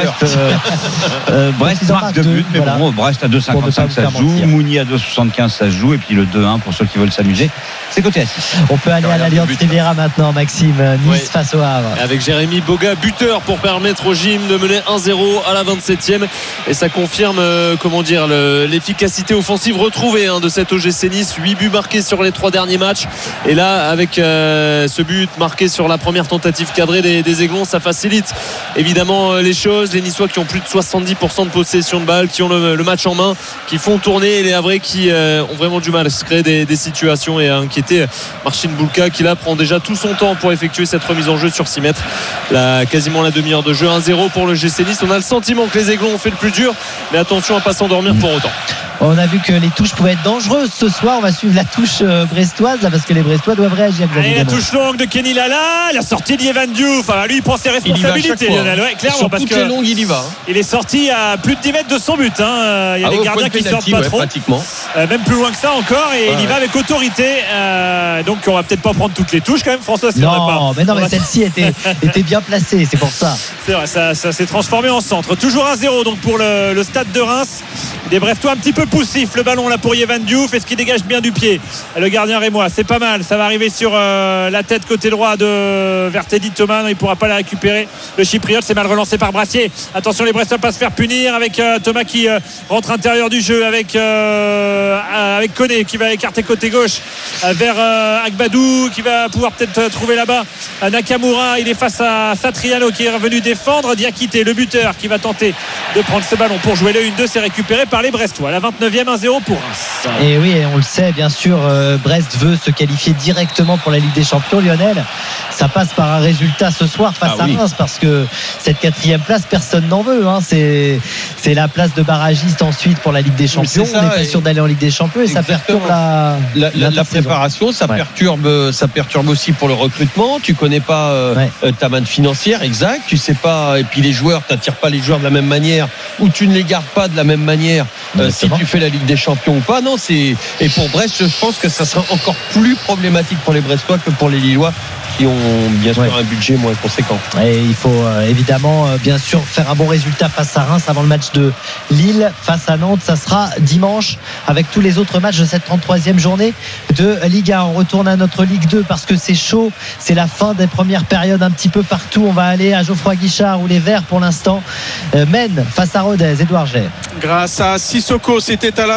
que Brest marque 2 buts. Mais bon, Brest à 2,55, ça se joue. Mouni à 2,75, ça se joue. Et puis le 2-1 pour ceux qui veulent s'amuser. C'est côté à 6. On peut aller à l'Allianz Riviera maintenant, Maxime. Nice face au Havre. Avec Jérémy Boga, buteur pour permettre au Gym de mener 1-0 à la 27e. Et ça confirme, l'efficacité offensive retrouvée de cet OGC Nice. 8 buts marqués sur les 3 derniers matchs. Et là, avec ce but marqué sur la première tentative cadrée des Aiglons, ça facilite évidemment les choses. Les Niçois qui ont plus de 70% de possession de balle, qui ont le match en main, qui font tourner, et les Havrais qui ont vraiment du mal à se créer des situations et à inquiéter Marcin Bulka qui là prend déjà tout son temps pour effectuer cette remise en jeu sur 6 mètres. Quasiment la demi-heure de jeu. 1-0 pour le GC Nice. On a le sentiment que les Aiglons ont fait le plus dur, mais attention à ne pas s'endormir pour autant. On a vu que les touches pouvaient être dangereuses ce soir. On va suivre la touche brestoise là, parce que les Brestois doivent réagir. Et la touche longue de Kenny Lala, la sortie d'Yevan Diouf. Lui il prend ses responsabilités, Lionel. Clairement, sur parce toutes que les longues il y va. Il est sorti à plus de 10 mètres de son but. Il y a des gardiens qui sortent pas trop. Pratiquement. Même plus loin que ça encore, et il y va avec autorité. Donc on va peut-être pas prendre toutes les touches quand même, François. Non, mais celle-ci était bien placée, c'est pour ça. C'est vrai, ça s'est transformé en centre. Toujours 1-0 donc pour le stade de Reims. Des Brestois un petit peu poussifs. Le ballon là pour Yevan Diouf. Est-ce qu'il dégage bien du pied le gardien rémois? C'est pas mal. Ça va arriver sur la tête côté droit de Vertedi Thomas. Non, il pourra pas la récupérer. Le Chypriote, c'est mal relancé par Brassier. Attention, les Brestois pas se faire punir avec Thomas qui rentre intérieur du jeu avec Koné qui va écarter côté gauche vers Agbadou qui va pouvoir peut-être trouver là-bas Nakamura. Il est face à Satriano qui est revenu défendre. Diakité, le buteur, qui va tenter de prendre ce ballon pour jouer le 1-2. C'est récupéré par les Brestois. À la 29e, 1-0 pour Reims. Et oui, on le sait, bien sûr, Brest veut se qualifier directement pour la Ligue des Champions. Lionel, ça passe par un résultat ce soir face à Reims, parce que cette 4e place, personne n'en veut. C'est la place de barragiste ensuite pour la Ligue des Champions. On n'est pas sûr d'aller en Ligue des Champions et ça perturbe la préparation, ça perturbe aussi pour le recrutement. Tu connais pas ta manne financière, exact. Tu sais pas, et puis les joueurs, t'attires pas les joueurs de la même manière, ou tu ne les gardes pas de la même manière si tu fais la Ligue des Champions ou pas. Non, et pour Brest, je pense que ça sera encore plus problématique pour les Brestois que pour les Lillois, qui ont bien sûr un budget moins conséquent. Et il faut évidemment bien sûr faire un bon résultat face à Reims avant le match de Lille face à Nantes. Ça sera dimanche avec tous les autres matchs de cette 33e journée de Ligue 1. On retourne à notre Ligue 2 parce que c'est chaud, c'est la fin des premières périodes un petit peu partout. On va aller à Geoffroy Guichard où les Verts pour l'instant mènent face à Rodez. Édouard Gay. Grâce à Sissoko, c'était à la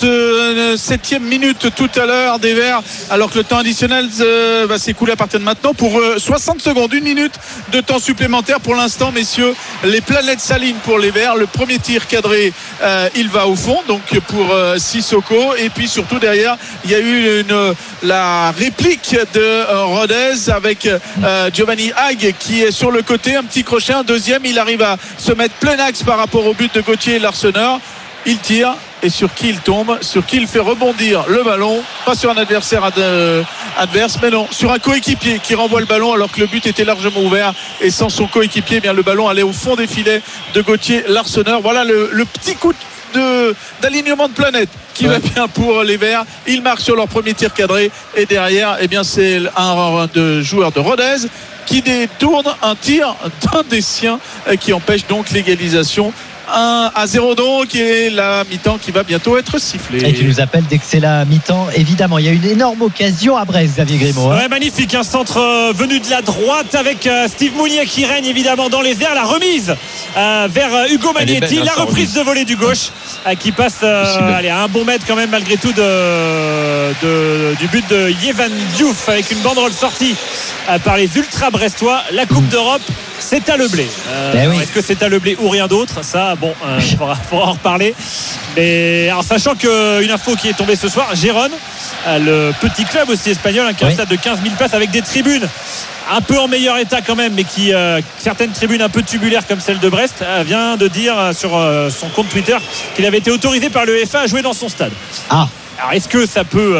37e minute tout à l'heure des Verts, alors que le temps additionnel va s'écouler à partir de maintenant pour 60 secondes, 1 minute de temps supplémentaire pour l'instant, messieurs. Les planètes s'alignent pour les Verts. Le premier tir cadré, il va au fond, donc pour Sissoko. Et puis surtout derrière, il y a eu la réplique de Rodez avec Giovanni Hague qui est sur le côté, un petit crochet, un deuxième. Il arrive à se mettre plein axe par rapport au but de Gauthier Larsonneur. Il tire. Et sur qui il tombe, sur qui il fait rebondir le ballon, pas sur un adversaire adverse, mais non, sur un coéquipier qui renvoie le ballon alors que le but était largement ouvert, et sans son coéquipier, bien le ballon allait au fond des filets de Gauthier Larsonneur. Voilà le petit coup d'alignement de planète qui va bien pour les Verts. Ils marquent sur leur premier tir cadré, et derrière, eh bien, c'est un joueur de Rodez qui détourne un tir d'un des siens qui empêche donc l'égalisation. 1-0 donc, et la mi-temps qui va bientôt être sifflée. Et tu nous appelles dès que c'est la mi-temps, évidemment. Il y a une énorme occasion à Brest, Xavier Grimaud. Ouais, magnifique, un centre venu de la droite avec Steve Mounier qui règne évidemment dans les airs. La remise vers Hugo Magnetti, la reprise de volée du gauche qui passe à un bon mètre quand même malgré tout du but de Yévan Diouf, avec une banderole sortie par les ultras brestois. La Coupe d'Europe, c'est à Leblé. Est-ce que c'est à Leblé ou rien d'autre? Ça, bon, faudra en reparler. Mais en sachant qu'une info qui est tombée ce soir, Gérone, le petit club aussi espagnol, qui a un stade de 15 000 places avec des tribunes un peu en meilleur état quand même, mais qui certaines tribunes un peu tubulaires comme celle de Brest, vient de dire sur son compte Twitter qu'il avait été autorisé par l'UEFA à jouer dans son stade. Alors est-ce que ça peut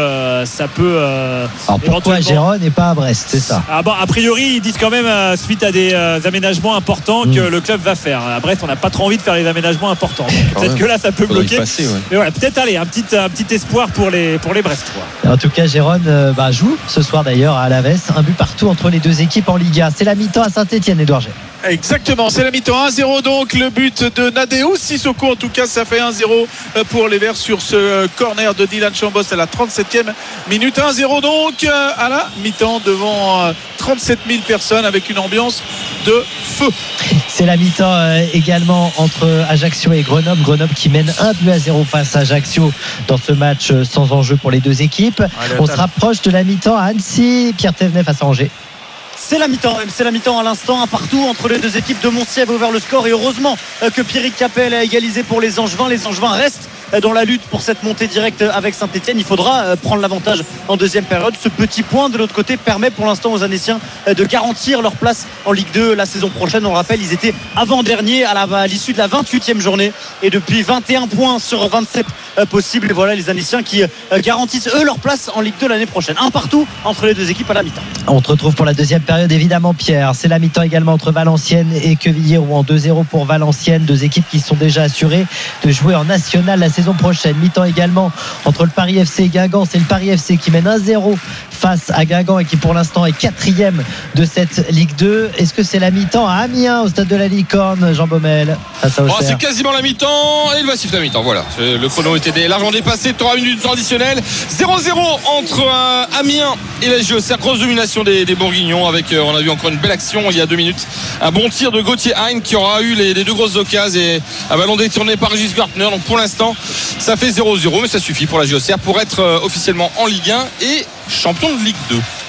alors pourquoi Gérone et pas à Brest, c'est ça? A priori ils disent quand même suite à des aménagements importants que le club va faire. À Brest on n'a pas trop envie de faire les aménagements importants, donc peut-être que là ça peut bloquer, mais voilà, peut-être un petit espoir pour les Brestois. En tout cas Gérone joue ce soir d'ailleurs à Alaves, un but partout entre les deux équipes en Liga. C'est la mi-temps à Saint-Etienne, Édouard Gay. Exactement, c'est la mi-temps, 1-0 donc, le but de Nadeo Sissoko, en tout cas ça fait 1-0 pour les Verts sur ce corner de Dylan Chambos à la 37e minute. 1-0 donc à la mi-temps devant 37 000 personnes avec une ambiance de feu. C'est la mi-temps également entre Ajaccio et Grenoble qui mène 1-0 face à Ajaccio dans ce match sans enjeu pour les deux équipes. On se rapproche de la mi-temps à Annecy, Pierre Thévenet face à Angers. C'est la mi-temps à l'instant, un partout entre les deux équipes de Montciel ouvert le score, et heureusement que Pierrick Capel a égalisé pour les Angevins. Les Angevins restent dans la lutte pour cette montée directe avec Saint-Etienne. Il faudra prendre l'avantage en deuxième période. Ce petit point de l'autre côté permet pour l'instant aux Annéciens de garantir leur place en Ligue 2 la saison prochaine. On le rappelle, ils étaient avant-derniers à l'issue de la 28e journée, et depuis 21 points sur 27 possibles. Et voilà les Annéciens qui garantissent eux leur place en Ligue 2 l'année prochaine. Un partout entre les deux équipes à la mi-temps. On te retrouve pour la deuxième période évidemment, Pierre. C'est la mi-temps également entre Valenciennes et Quevilly-Rouen. 2-0 pour Valenciennes, deux équipes qui sont déjà assurées de jouer en national la saison prochaine. Mi-temps également entre le Paris FC et Guingamp. C'est le Paris FC qui mène 1-0 face à Guingamp et qui pour l'instant est 4e de cette Ligue 2. Est-ce que c'est la mi-temps à Amiens au stade de la Licorne, Jean Baumel, face à Auxerre? C'est quasiment la mi-temps, et il va siffler la mi-temps. Voilà, le chrono était largement dépassé. 3 minutes traditionnelles. 0-0 entre Amiens et la Auxerre. Grosse domination des Bourguignons avec, on a vu encore une belle action il y a 2 minutes. Un bon tir de Gauthier Hein qui aura eu les deux grosses occasions, et un ballon détourné par Régis Gartner. Donc pour l'instant, ça fait 0-0, mais ça suffit pour la Auxerre pour être officiellement en Ligue 1 et champion de Ligue 2.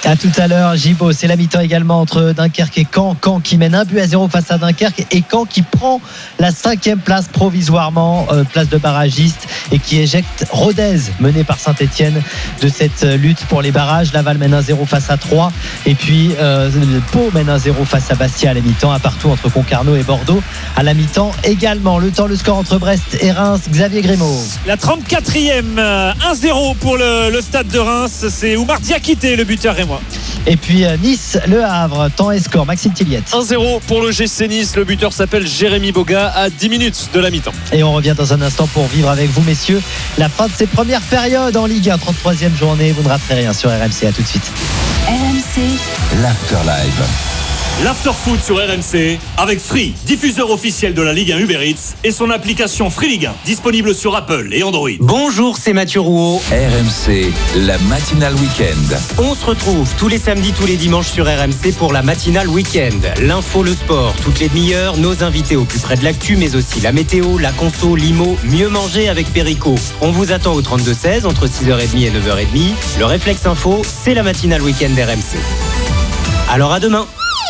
À tout à l'heure, Gibo. C'est la mi-temps également entre Dunkerque et Caen. Caen qui mène 1-0 face à Dunkerque et Caen qui prend la 5e place provisoirement, place de barragiste, et qui éjecte Rodez, mené par Saint-Etienne, de cette lutte pour les barrages. Laval mène 1-0 face à Troyes, et puis Pau mène 1-0 face à Bastia à la mi-temps, à partout entre Concarneau et Bordeaux à la mi-temps également. Le score entre Brest et Reims, Xavier Grimaud. La 34e, 1-0 pour le stade de Reims. C'est Oumar Diakité, le buteur rémois. Et puis Nice, Le Havre, temps et score, Maxime Tilliette. 1-0 pour le GC Nice. Le buteur s'appelle Jérémy Boga à 10 minutes de la mi-temps. Et on revient dans un instant pour vivre avec vous, messieurs, la fin de ces premières périodes en Ligue 1, 33e journée. Vous ne raterez rien sur RMC. À tout de suite. RMC, l'Afterlive. L'Afterfoot sur RMC avec Free, diffuseur officiel de la Ligue 1 Uber Eats, et son application Free Ligue 1, disponible sur Apple et Android. Bonjour, c'est Mathieu Rouault. RMC, la matinale week-end. On se retrouve tous les samedis, tous les dimanches sur RMC pour la matinale week-end. L'info, le sport, toutes les demi-heures, nos invités au plus près de l'actu, mais aussi la météo, la conso, l'IMO, mieux manger avec Perico. On vous attend au 32-16 entre 6h30 et 9h30. Le réflexe info, c'est la matinale week-end d'RMC. Alors à demain.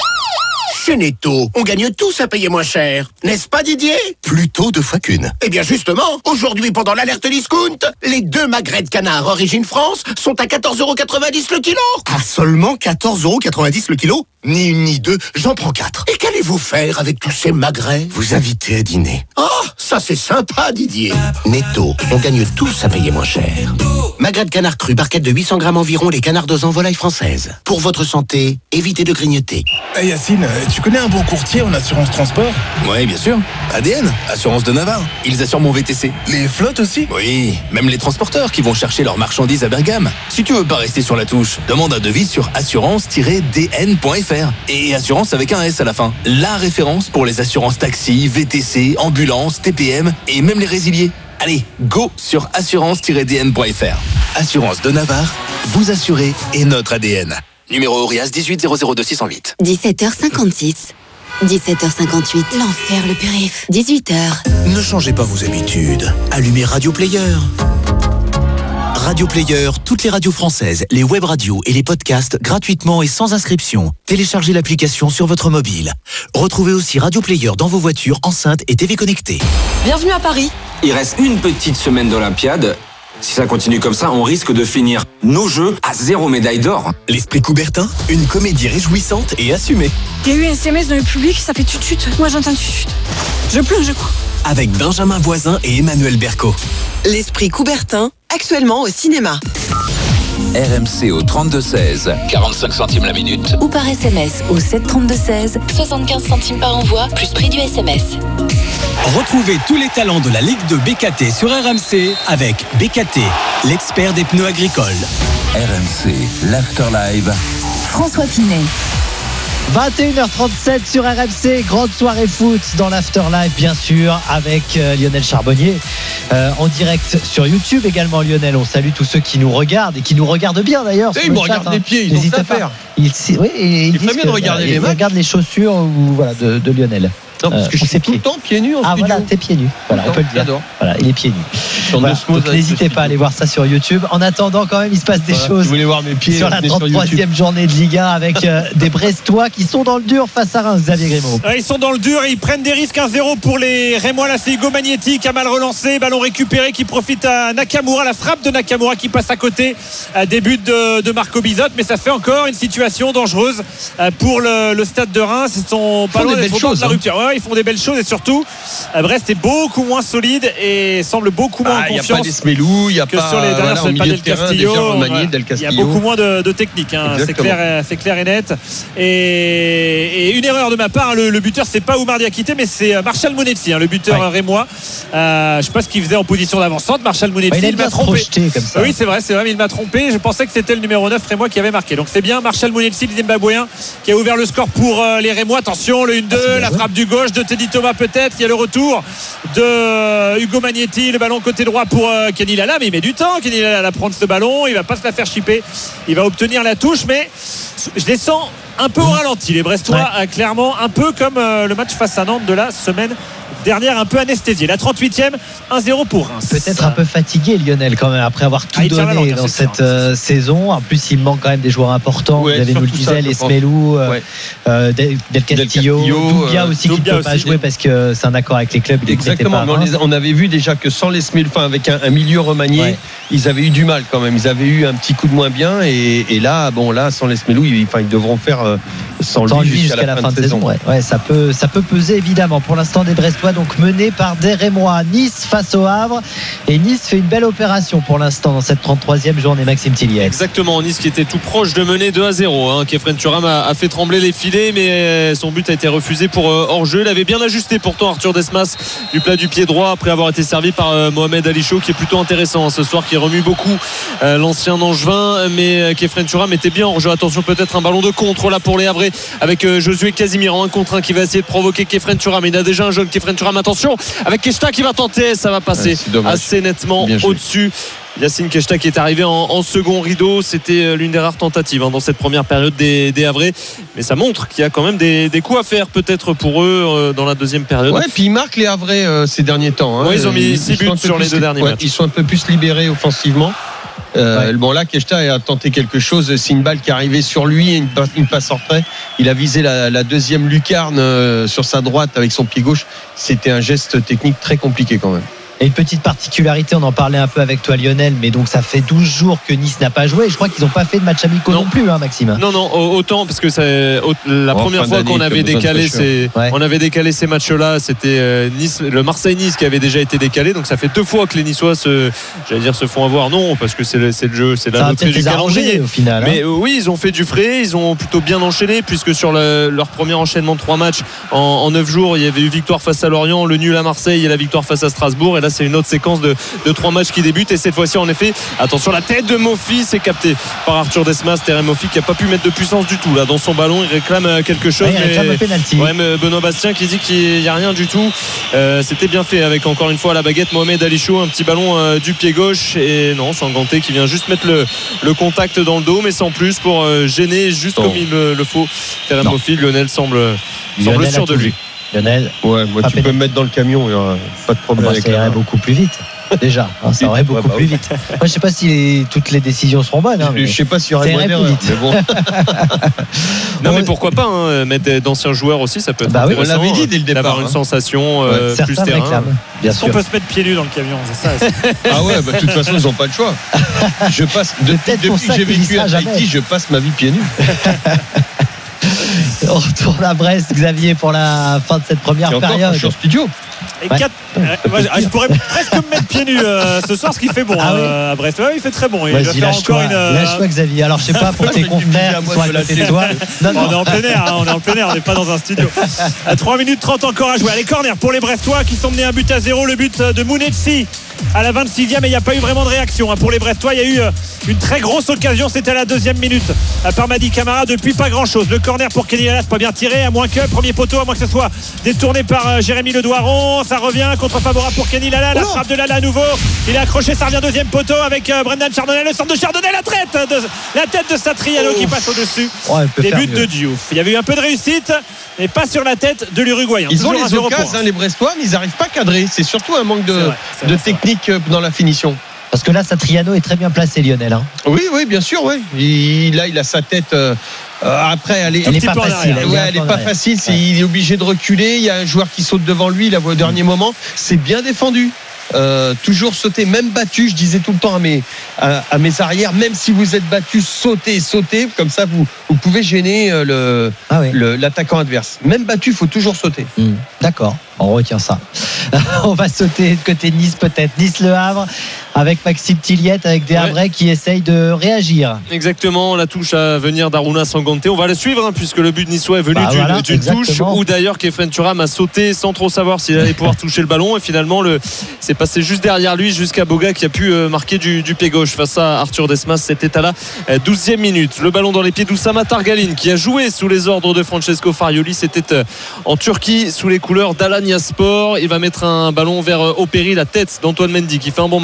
Chez Netto, on gagne tous à payer moins cher. N'est-ce pas, Didier? Plutôt 2 fois qu'une. Eh bien justement, aujourd'hui pendant l'alerte discount, les 2 magrets de canard origine France sont à 14,90€ le kilo. Ah, seulement 14,90€ le kilo? Ni une ni deux, j'en prends 4. Et qu'allez-vous faire avec tous ces magrets? Vous inviter à dîner. Oh, ça c'est sympa, Didier. Netto, on gagne tous à payer moins cher. Magret de canard cru, barquette de 800 grammes environ, les canards en volaille française. Pour votre santé, évitez de grignoter. Hey Yacine, tu connais un bon courtier en assurance transport? Ouais, bien sûr. ADN, Assurance de Navarre. Ils assurent mon VTC. Les flottes aussi? Oui, même les transporteurs qui vont chercher leurs marchandises à Bergame. Si tu veux pas rester sur la touche, demande un devis sur assurance-dn.fr. Et assurance avec un S à la fin. La référence pour les assurances taxi, VTC, ambulances, TPM et même les résiliés. Allez, go sur assurance-dn.fr. Assurance de Navarre, vous assurez et notre ADN. Numéro Orias 18 002 608. 17h56. 17h58. L'enfer, le périph'. 18h. Ne changez pas vos habitudes. Allumez Radio Player. Radio Player, toutes les radios françaises, les web radios et les podcasts gratuitement et sans inscription. Téléchargez l'application sur votre mobile. Retrouvez aussi Radio Player dans vos voitures, enceintes et TV connectées. Bienvenue à Paris. Il reste une petite semaine d'Olympiade. Si ça continue comme ça, on risque de finir nos Jeux à 0 médaille d'or. L'Esprit Coubertin, une comédie réjouissante et assumée. Il y a eu un SMS dans le public, ça fait tut-tut. Moi j'entends tut-tut. Je pleure, je crois. Avec Benjamin Voisin et Emmanuel Berco. L'Esprit Coubertin, actuellement au cinéma. RMC au 32-16, 45 centimes la minute. Ou par SMS au 732-16, 75 centimes par envoi, plus prix du SMS. Retrouvez tous les talents de la Ligue de BKT sur RMC avec BKT, l'expert des pneus agricoles. RMC, l'Afterlive. François Pinet. 21h37 sur RMC, grande soirée foot dans l'Afterlife bien sûr avec Lionel Charbonnier en direct sur YouTube également. Lionel, on salue tous ceux qui nous regardent et qui nous regardent bien d'ailleurs. Ils me regardent les pieds, ils ont ça à faire. Il fait bien de regarder les matchs. Regarde les chaussures de Lionel. Non, parce que je suis tout le temps pieds nus en studio. Voilà, t'es pieds nus. Voilà, on peut le dire. J'adore. Voilà, il est pieds nus. Voilà, donc n'hésitez pas à aller voir ça sur YouTube. En attendant, quand même, il se passe des choses. Vous voulez voir mes pieds sur la 33e journée de Ligue 1 avec des Brestois qui sont dans le dur face à Reims. Xavier Grimaud. Ils sont dans le dur et ils prennent des risques. 1-0 pour les Rémois. Là, c'est Hugo Magnetti qui a mal relancé. Ballon récupéré qui profite à Nakamura. La frappe de Nakamura qui passe à côté. Début de Marco Bizot. Mais ça fait encore une situation dangereuse pour le stade de Reims. Ils sont pas loin de la rupture. Ouais, ils font des belles choses. Et surtout, Brest est beaucoup moins solide et semble beaucoup moins en confiance. Il n'y a pas d'Esmelou, il n'y a que pas sur les dernières au milieu de terrain, déjà Romagné, Del Castillo. Il y a beaucoup moins de technique, hein. C'est clair et net. Et une erreur de ma part, le buteur c'est pas Oumar Diakité mais c'est Marshall Mounetzi, le buteur rémois. Je sais pas ce qu'il faisait en position d'avancante. Marshall Mounetzi, il m'a trompé comme ça. Oui, c'est vrai, mais il m'a trompé. Je pensais que c'était le numéro 9 rémois qui avait marqué. Donc c'est bien Marshall Mounetzi, le Zimbabwéen, qui a ouvert le score pour les Rémois. Attention, le 1-2, la frappe du gauche de Teddy Thomas peut-être. Il y a le retour de Hugo Magnetti, le ballon côté droit pour Kenny Lala, mais il met du temps Kenny Lala à prendre ce ballon. Il va pas se la faire chipper, il va obtenir la touche, mais je les sens un peu au ralenti les Brestois, clairement un peu comme le match face à Nantes de la semaine dernière un peu anesthésiée. La 38e, 1-0 pour Reims. Peut-être un peu fatigué Lionel quand même après avoir tout donné dans cette saison. En plus il manque quand même des joueurs importants. Vous avez nous le disait, les Smelou, Del Castillo, Doumbia aussi qui ne peut pas jouer parce que c'est un accord avec les clubs. Exactement, on avait vu déjà que sans les Smelou, avec un milieu remanié, ils avaient eu du mal quand même. Ils avaient eu un petit coup de moins bien et là sans les Smelou, ils devront faire sans lui jusqu'à la fin de saison. Ça peut peser évidemment. Pour l'instant des Brestois donc menés par des Rémois. Nice face au Havre et Nice fait une belle opération pour l'instant dans cette 33e journée. Maxime Tilliet. Exactement, Nice qui était tout proche de mener 2-0. Kefren Turam a fait trembler les filets mais son but a été refusé pour hors-jeu. Il avait bien ajusté pourtant Arthur Desmas du plat du pied droit après avoir été servi par Mohamed Ali Chaud qui est plutôt intéressant ce soir, qui remue beaucoup l'ancien Angevin, mais Kefren Turam était bien hors-jeu. Attention, peut-être un ballon de contre là pour les Havrais avec Josué Casimir en 1 contre 1 qui va essayer de provoquer Kefren Turam. Il a déjà un jeune Kefren Turam, attention avec Keshta qui va tenter, ça va passer assez nettement au-dessus. Yacine Keshta qui est arrivé en second rideau. C'était l'une des rares tentatives dans cette première période des Havrais, mais ça montre qu'il y a quand même des coups à faire peut-être pour eux dans la deuxième période. Puis ils marquent les Havrais ces derniers temps. Ils ont mis 6 buts sur les 2 derniers matchs. Ils sont un peu plus libérés offensivement. Là Keshta a tenté quelque chose. C'est une balle qui est arrivée sur lui, une passe en retrait. Il a visé la deuxième lucarne sur sa droite avec son pied gauche. C'était un geste technique très compliqué quand même. Et une petite particularité, on en parlait un peu avec toi Lionel, mais donc ça fait 12 jours que Nice n'a pas joué et je crois qu'ils n'ont pas fait de match amicaux non plus, Maxime. Non, autant parce que c'est la première fois qu'on avait décalé on avait décalé ces matchs-là, c'était Nice, le Marseille-Nice qui avait déjà été décalé, donc ça fait 2 fois que les Niçois se font avoir, parce que c'est le jeu, c'est la loterie du calendrier au final. Mais oui, ils ont fait du frais, ils ont plutôt bien enchaîné puisque sur leur premier enchaînement de 3 matchs en 9 jours, il y avait eu victoire face à Lorient, le nul à Marseille et la victoire face à Strasbourg. Et là c'est une autre séquence de 3 matchs qui débutent et cette fois-ci en effet attention, la tête de Mofi, c'est capté par Arthur Desmas. Terem Mofi qui n'a pas pu mettre de puissance du tout là dans son ballon, il réclame quelque chose, mais Benoît Bastien qui dit qu'il n'y a rien du tout. C'était bien fait avec encore une fois à la baguette Mohamed Ali Chaud, un petit ballon du pied gauche et Sanganté qui vient juste mettre le contact dans le dos mais sans plus pour gêner juste comme il le faut Terem Mofi. Lionel semble sûr de lui. Lionel, tu peux me mettre dans le camion, il n'y aura pas de problème. Ça irait beaucoup plus vite. Déjà, ça aurait beaucoup plus vite. Moi, je ne sais pas si toutes les décisions seront bonnes. Je ne sais pas s'il y aurait moins d'erreurs. Mais pourquoi pas mettre d'anciens joueurs aussi, ça peut être intéressant. On l'avait dit dès le départ. D'avoir une sensation plus terrain. Bien sûr. On peut se mettre pieds nus dans le camion, c'est ça. De toute façon, ils n'ont pas le choix. Je passe depuis que j'ai vécu à Tahiti, je passe ma vie pieds nus. On retourne à Brest, Xavier, pour la fin de cette première période. Je suis en studio. Je pourrais presque me mettre pieds nus ce soir, ce qui fait bon à Brest. Il fait très bon. Lâche-toi, Xavier. Alors, je sais pas pour tes confrères qui sont à côté de toi. On est en plein air, on n'est pas dans un studio. 3 minutes 30 encore à jouer. Allez, corner pour les Brestois qui sont menés 1-0. Le but de Mounetsi à la 26e, mais il n'y a pas eu vraiment de réaction pour les Brestois. Il y a eu une très grosse occasion, c'était à la 2e minute par Madi Camara. Depuis, pas grand chose. Le corner pour Kenny Lalas, pas bien tiré, à moins que premier poteau, à moins que ce soit détourné par Jérémy Ledouaron. Ça revient, contre favorable pour Kenny Lala. La frappe de Lala à nouveau, il est accroché, ça revient 2e poteau avec Brendan Chardonnay. Le centre de Chardonnay, la tête de Satriano qui passe au-dessus. Des buts de Diouf. Il y avait eu un peu de réussite, mais pas sur la tête de l'Uruguayen. Ils ont les occasions, les Brestois, mais ils n'arrivent pas à cadrer. C'est surtout un manque de technique dans la finition. Parce que là, Satriano est très bien placé, Lionel. Oui, bien sûr. Il a sa tête. Après, elle est pas facile. Elle est pas facile. Il est obligé de reculer. Il y a un joueur qui saute devant lui. Il la voit au dernier moment. C'est bien défendu. Toujours sauter, même battu. Je disais tout le temps à mes arrières, même si vous êtes battu, sautez, comme ça vous pouvez gêner l'attaquant adverse. Même battu, il faut toujours sauter. D'accord, on retient ça. On va sauter de côté de Nice, peut-être Nice-Le Havre, avec Maxime Tilliet, avec des Havrais qui essayent de réagir. Exactement, la touche à venir d'Aruna Sanganté. On va le suivre puisque le but niçois est venu d'une touche où d'ailleurs Kefren Turam a sauté sans trop savoir s'il allait pouvoir toucher le ballon et finalement c'est passé juste derrière lui jusqu'à Boga qui a pu marquer du pied gauche face à Arthur Desmas. C'était à la 12e minute. Le ballon dans les pieds d'Oussama Targaline qui a joué sous les ordres de Francesco Farioli. C'était en Turquie sous les couleurs d'Alanya Sport. Il va mettre un ballon vers Opéry, la tête d'Antoine Mendy qui fait un bon match à l'arrière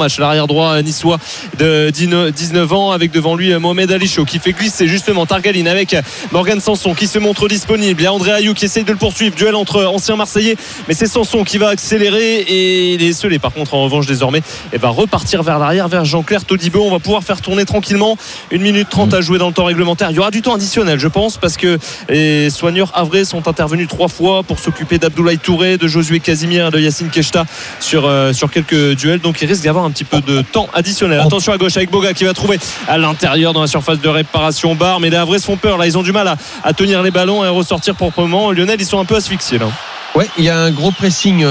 arrière droit niçois de 19 ans, avec devant lui Mohamed Ali Chaud qui fait glisser justement Targaline avec Morgan Sanson qui se montre disponible. Il y a André Ayou qui essaye de le poursuivre. Duel entre anciens Marseillais, mais c'est Sanson qui va accélérer et il est scellé. Par contre, en revanche, désormais, il va repartir vers l'arrière, vers Jean-Claire Todibo. On va pouvoir faire tourner tranquillement. 1 minute 30 à jouer dans le temps réglementaire. Il y aura du temps additionnel, je pense, parce que les soigneurs havrais sont intervenus 3 fois pour s'occuper d'Abdoulaye Touré, de Josué Casimir et de Yacine Keshta sur quelques duels. Donc il risque d'y avoir un petit peu de temps additionnel. Attention à gauche avec Boga qui va trouver à l'intérieur dans la surface de réparation Barre, mais les havrais se font peur là. Ils ont du mal à tenir les ballons et à ressortir proprement. Lionel, ils sont un peu asphyxiés là. Ouais, il y a un gros pressing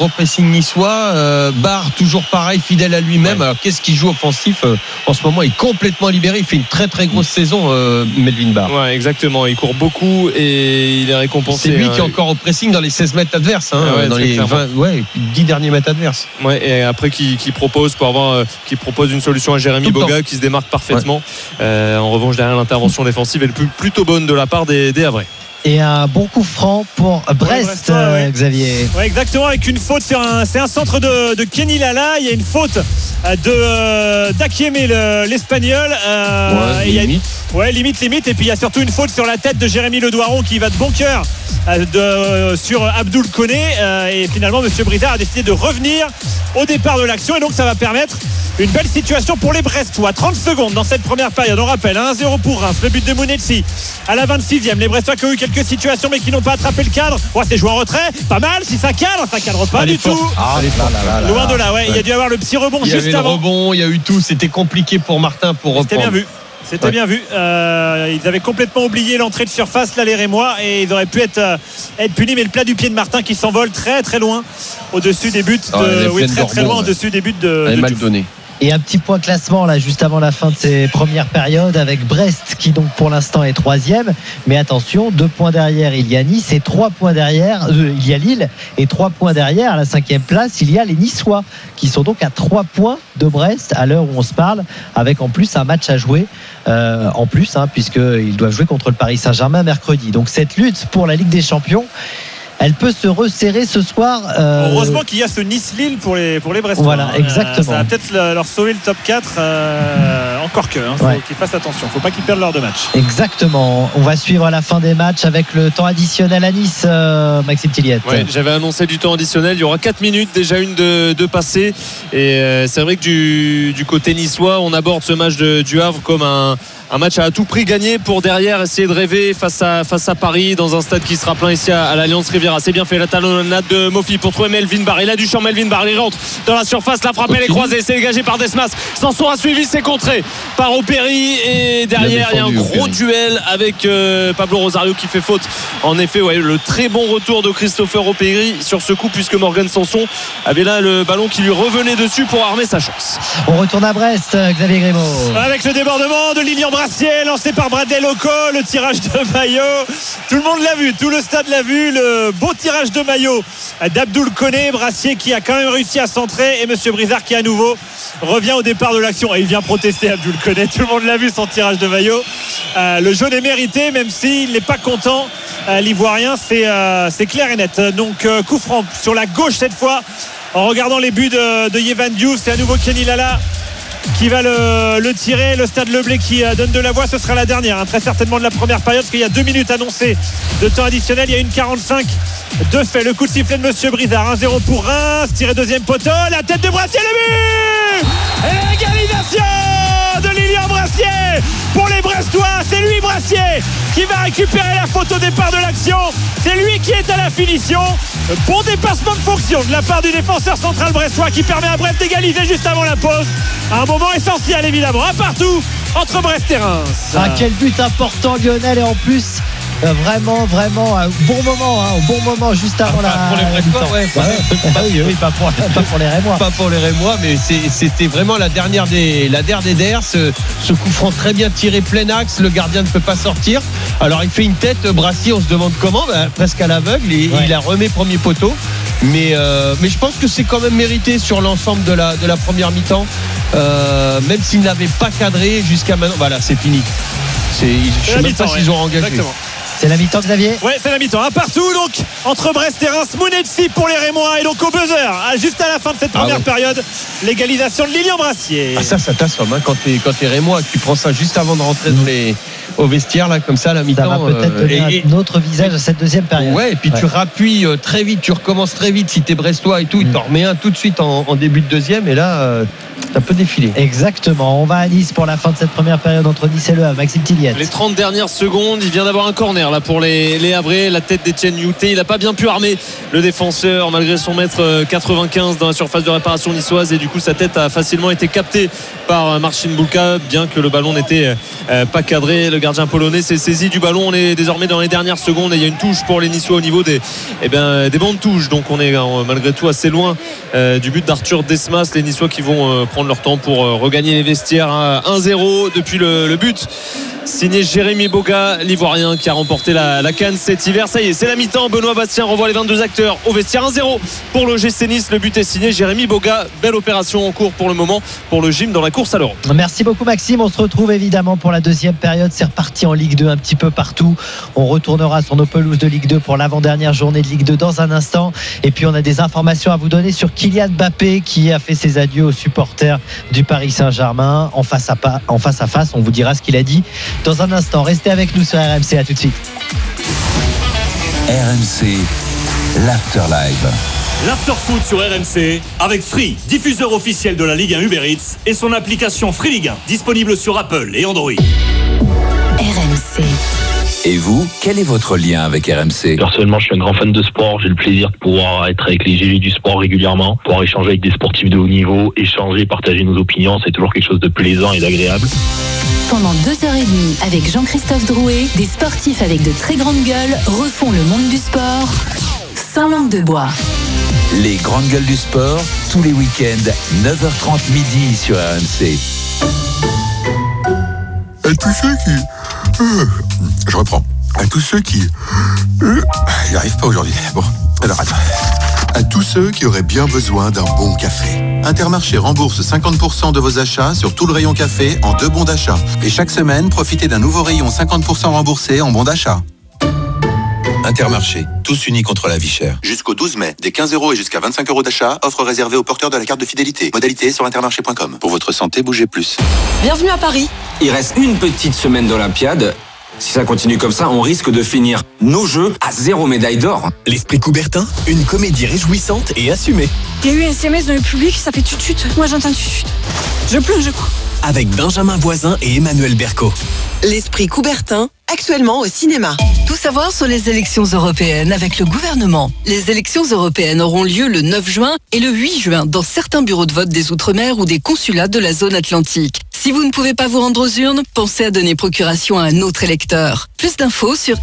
niçois. Barre toujours pareil, fidèle à lui-même. Ouais. Alors qu'est-ce qu'il joue offensif en ce moment? Il est complètement libéré. Il fait une très très grosse saison, Melvin Barre. Ouais, exactement. Il court beaucoup et il est récompensé. C'est lui qui est encore au pressing dans les 16 mètres adverses, dans les 10 derniers mètres adverses. Ouais, et après qui propose une solution à Jérémy Boga qui se démarque parfaitement. Ouais. En revanche, derrière l'intervention défensive est plutôt bonne de la part des Havrais. Et un bon coup franc pour Brest, Xavier. Ouais, exactement, avec une faute c'est un centre de Kenny Lala. Il y a une faute d'Akieme, l'Espagnol. Limite. Et puis il y a surtout une faute sur la tête de Jérémy Ledouaron qui va de bon cœur sur Abdoul Koné. Et finalement, M. Brizard a décidé de revenir au départ de l'action. Et donc ça va permettre une belle situation pour les Brestois. 30 secondes dans cette première période. On rappelle 1-0 pour Reims. Le but de Mounetsi à la 26e. Les Brestois qui ont eu quelques situations mais qui n'ont pas attrapé le cadre. C'est joué en retrait. Pas mal. Si ça cadre pas du tout. Loin de là. Il y a dû avoir le petit rebond juste avant. Il y avait le rebond. Il y a eu tout. C'était compliqué pour Martin pour reprendre. C'était bien vu. Ils avaient complètement oublié l'entrée de surface, là, les Rémois, et ils auraient pu être punis. Mais le plat du pied de Martin qui s'envole très très loin au-dessus des buts. Très loin au-dessus des buts de. Mal donné. Et un petit point classement là juste avant la fin de ces premières périodes avec Brest qui donc pour l'instant est 3e, mais attention, 2 points derrière il y a Nice et 3 points derrière il y a Lille, et 3 points derrière à la 5e place il y a les Niçois qui sont donc à 3 points de Brest à l'heure où on se parle, avec en plus un match à jouer puisqu'ils doivent jouer contre le Paris Saint-Germain mercredi. Donc cette lutte pour la Ligue des Champions, elle peut se resserrer ce soir. Heureusement qu'il y a ce Nice-Lille pour les Brestois. Voilà, exactement. Ça va peut-être leur sauver le top 4. Encore que, faut qu'ils fassent attention. Faut pas qu'ils perdent leurs 2 matchs. Exactement. On va suivre la fin des matchs avec le temps additionnel à Nice, Maxime Tilliette. Ouais, j'avais annoncé du temps additionnel. Il y aura 4 minutes, déjà une de passée. Et c'est vrai que du côté niçois, on aborde ce match du Havre comme un match à tout prix gagné pour derrière essayer de rêver face à Paris dans un stade qui sera plein ici à l'Alliance Riviera. C'est bien fait, la talonnade de Mofi pour trouver Melvin Barre. Il a du champ, Melvin Barre, il rentre dans la surface, la frappe elle est croisée, c'est dégagé par Desmas. Sanson a suivi, c'est contré par Opéry, et derrière il y a un gros duel avec Pablo Rosario qui fait faute. En effet, le très bon retour de Christopher Opéry sur ce coup, puisque Morgan Sanson avait là le ballon qui lui revenait dessus pour armer sa chance. On retourne à Brest, Xavier Grimaud. Avec le débordement de Lilian Brassier lancé par Bradley Loco, le tirage de maillot, tout le monde l'a vu, tout le stade l'a vu, le beau tirage de maillot d'Abdoul Koné. Brassier qui a quand même réussi à centrer, et Monsieur Brizard qui à nouveau revient au départ de l'action, et il vient protester Abdoul Koné. Tout le monde l'a vu, son tirage de maillot. Le jaune est mérité, même s'il n'est pas content, l'Ivoirien, c'est clair et net. Donc coup franc sur la gauche cette fois, en regardant les buts de Yehvan Diouf. C'est à nouveau Kenny Lala qui va le tirer. Le Stade Leblé qui donne de la voix. Ce sera la dernière, très certainement de la première période, parce qu'il y a 2 minutes annoncées de temps additionnel. Il y a une 45 de fait. Le coup de sifflet de Monsieur Brizard. 1-0 pour Reims. Tiré deuxième poteau. La tête de Brassier, le but et l'égalisation de Lilian Brassier pour les Brestois. C'est lui, Brassier, qui va récupérer la faute au départ de l'action. C'est lui qui est à la finition. Bon dépassement de fonction de la part du défenseur central brestois, qui permet à Brest d'égaliser juste avant la pause. Un moment essentiel évidemment, un partout entre Brest et Reims. Quel but important, Lionel, et en plus vraiment un bon moment juste avant pour les Brestois, pas pour les Rémois. Pas pour les Rémois, mais c'était vraiment la dernière des der. Ce coup franc très bien tiré plein axe, le gardien ne peut pas sortir. Alors il fait une tête, Brassier, on se demande comment, presque à l'aveugle, et il a remis premier poteau. Mais je pense que c'est quand même mérité sur l'ensemble de la première mi-temps, même s'il n'avait pas cadré jusqu'à maintenant. Voilà, c'est fini. Je ne sais même pas s'ils ont engagé. Exactement. C'est la mi-temps, Xavier. Ouais, c'est la mi-temps. Un partout donc entre Brest et Reims. Mounetzi pour les Rémois et donc au buzzer, juste à la fin de cette première période, l'égalisation de Lilian Brassier. Ça t'assomme quand t'es Rémois, que tu prends ça juste avant de rentrer au vestiaire là, comme ça, à la mi-temps. Ça va peut-être donner un autre visage à cette deuxième période. Ouais, et puis tu rappuies très vite, tu recommences très vite. Si t'es Brestois et tout, il t'en remet un tout de suite en début de deuxième, et là ça peut défiler. Exactement. On va à Nice pour la fin de cette première période entre Nice et Le Havre. Maxime Tilliette. Les 30 dernières secondes, il vient d'avoir un corner là pour les Havrais. La tête d'Etienne Youté, il n'a pas bien pu armer le défenseur malgré son mètre 95 dans la surface de réparation niçoise, et du coup sa tête a facilement été captée par Marcin Bulka, bien que le ballon n'était pas cadré. Le gardien polonais s'est saisi du ballon. On est désormais dans les dernières secondes et il y a une touche pour les Niçois au niveau des bandes touches, donc on est malgré tout assez loin du but d'Arthur Desmas. Les Niçois qui vont prendre leur temps pour regagner les vestiaires à 1-0 depuis le but signé Jérémy Boga, l'Ivoirien qui a remporté la CAN cet hiver. Ça y est, c'est la mi-temps. Benoît Bastien renvoie les 22 acteurs au vestiaire. 1-0 pour le GC Nice. Le but est signé Jérémy Boga. Belle opération en cours pour le moment pour le gym dans la course à l'Europe. Merci beaucoup Maxime. On se retrouve évidemment pour la deuxième période. C'est reparti en Ligue 2 un petit peu partout. On retournera sur nos pelouses de Ligue 2 pour l'avant-dernière journée de Ligue 2 dans un instant. Et puis on a des informations à vous donner sur Kylian Mbappé qui a fait ses adieux aux supporters du Paris Saint-Germain en face à face. On vous dira ce qu'il a dit dans un instant. Restez avec nous sur RMC. À tout de suite. RMC, l'Afterlive. L'Afterfoot sur RMC avec Free, diffuseur officiel de la Ligue 1 Uber Eats et son application Free Ligue 1, disponible sur Apple et Android. RMC. Et vous, quel est votre lien avec RMC ? Personnellement, je suis un grand fan de sport. J'ai le plaisir de pouvoir être avec les génies du sport régulièrement, pouvoir échanger avec des sportifs de haut niveau, échanger, partager nos opinions. C'est toujours quelque chose de plaisant et d'agréable. Pendant 2h30 avec Jean-Christophe Drouet, des sportifs avec de très grandes gueules refont le monde du sport sans langue de bois. Les grandes gueules du sport, tous les week-ends, 9h30 midi sur RMC. À tous ceux qui... Je reprends. À tous ceux qui... J'y arrive pas aujourd'hui. Bon, alors attends. À tous ceux qui auraient bien besoin d'un bon café. Intermarché rembourse 50% de vos achats sur tout le rayon café en 2 bons d'achat. Et chaque semaine, profitez d'un nouveau rayon 50% remboursé en bons d'achat. Intermarché, tous unis contre la vie chère. Jusqu'au 12 mai, des 15 € et jusqu'à 25 € d'achat, offre réservée aux porteurs de la carte de fidélité. Modalité sur intermarché.com. Pour votre santé, bougez plus. Bienvenue à Paris. Il reste une petite semaine d'Olympiade. Si ça continue comme ça, on risque de finir nos Jeux à 0 médaille d'or. L'Esprit Coubertin, une comédie réjouissante et assumée. Il y a eu un SMS dans le public, ça fait tut-tut. Moi j'entends tut-tut. Je pleure, je crois. Avec Benjamin Voisin et Emmanuel Berco. L'Esprit Coubertin, actuellement au cinéma. Tout savoir sur les élections européennes avec le gouvernement. Les élections européennes auront lieu le 9 juin et le 8 juin dans certains bureaux de vote des Outre-mer ou des consulats de la zone atlantique. Si vous ne pouvez pas vous rendre aux urnes, pensez à donner procuration à un autre électeur. Plus d'infos sur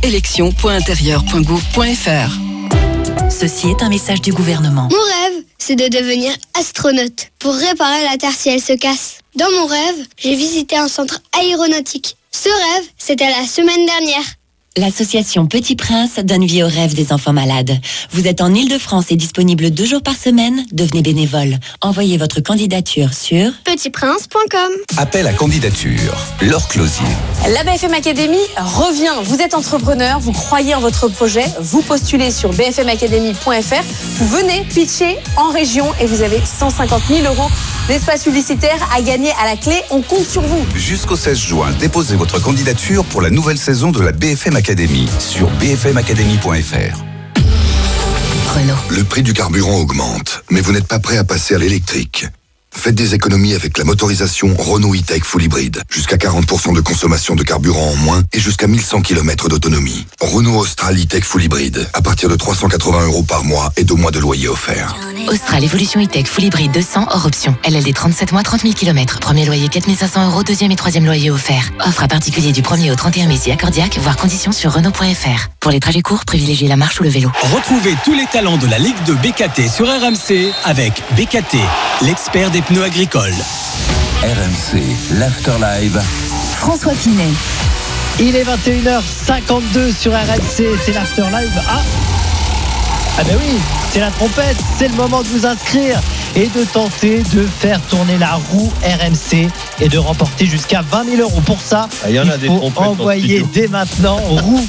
élections.intérieur.gouv.fr. Ceci est un message du gouvernement. Mon rêve, c'est de devenir astronaute pour réparer la Terre si elle se casse. Dans mon rêve, j'ai visité un centre aéronautique. Ce rêve, c'était la semaine dernière. L'association Petit Prince donne vie aux rêves des enfants malades. Vous êtes en Ile-de-France et disponible 2 jours par semaine. Devenez bénévole. Envoyez votre candidature sur petitprince.com. Appel à candidature. Laure Closier. La BFM Academy revient. Vous êtes entrepreneur, vous croyez en votre projet, vous postulez sur bfmacademy.fr. Vous venez pitcher en région et vous avez 150 000 € d'espace publicitaire à gagner à la clé. On compte sur vous. Jusqu'au 16 juin, déposez votre candidature pour la nouvelle saison de la BFM Academy sur bfmacademy.fr. Renault. Le prix du carburant augmente, mais vous n'êtes pas prêt à passer à l'électrique. Faites des économies avec la motorisation Renault E-Tech Full Hybrid. Jusqu'à 40% de consommation de carburant en moins et jusqu'à 1100 km d'autonomie. Renault Austral E-Tech Full Hybrid. À partir de 380 € par mois et 2 mois de loyer offert. Austral Evolution E-Tech Full Hybrid 200 hors option. LLD 37 mois, 30 000 km. Premier loyer 4 500 €, deuxième et troisième loyer offert. Offre à particulier du 1er au 31 mai si accordiaque, voire conditions sur Renault.fr. Pour les trajets courts, privilégiez la marche ou le vélo. Retrouvez tous les talents de la Ligue de BKT sur RMC avec BKT, l'expert des pneus agricoles. RMC, l'Afterlive. François Pinet. Il est 21h52 sur RMC, c'est l'Afterlive. Ah ben oui, c'est la trompette, c'est le moment de vous inscrire et de tenter de faire tourner la roue RMC et de remporter jusqu'à 20 000 euros. Pour ça, il faut envoyer dès maintenant roue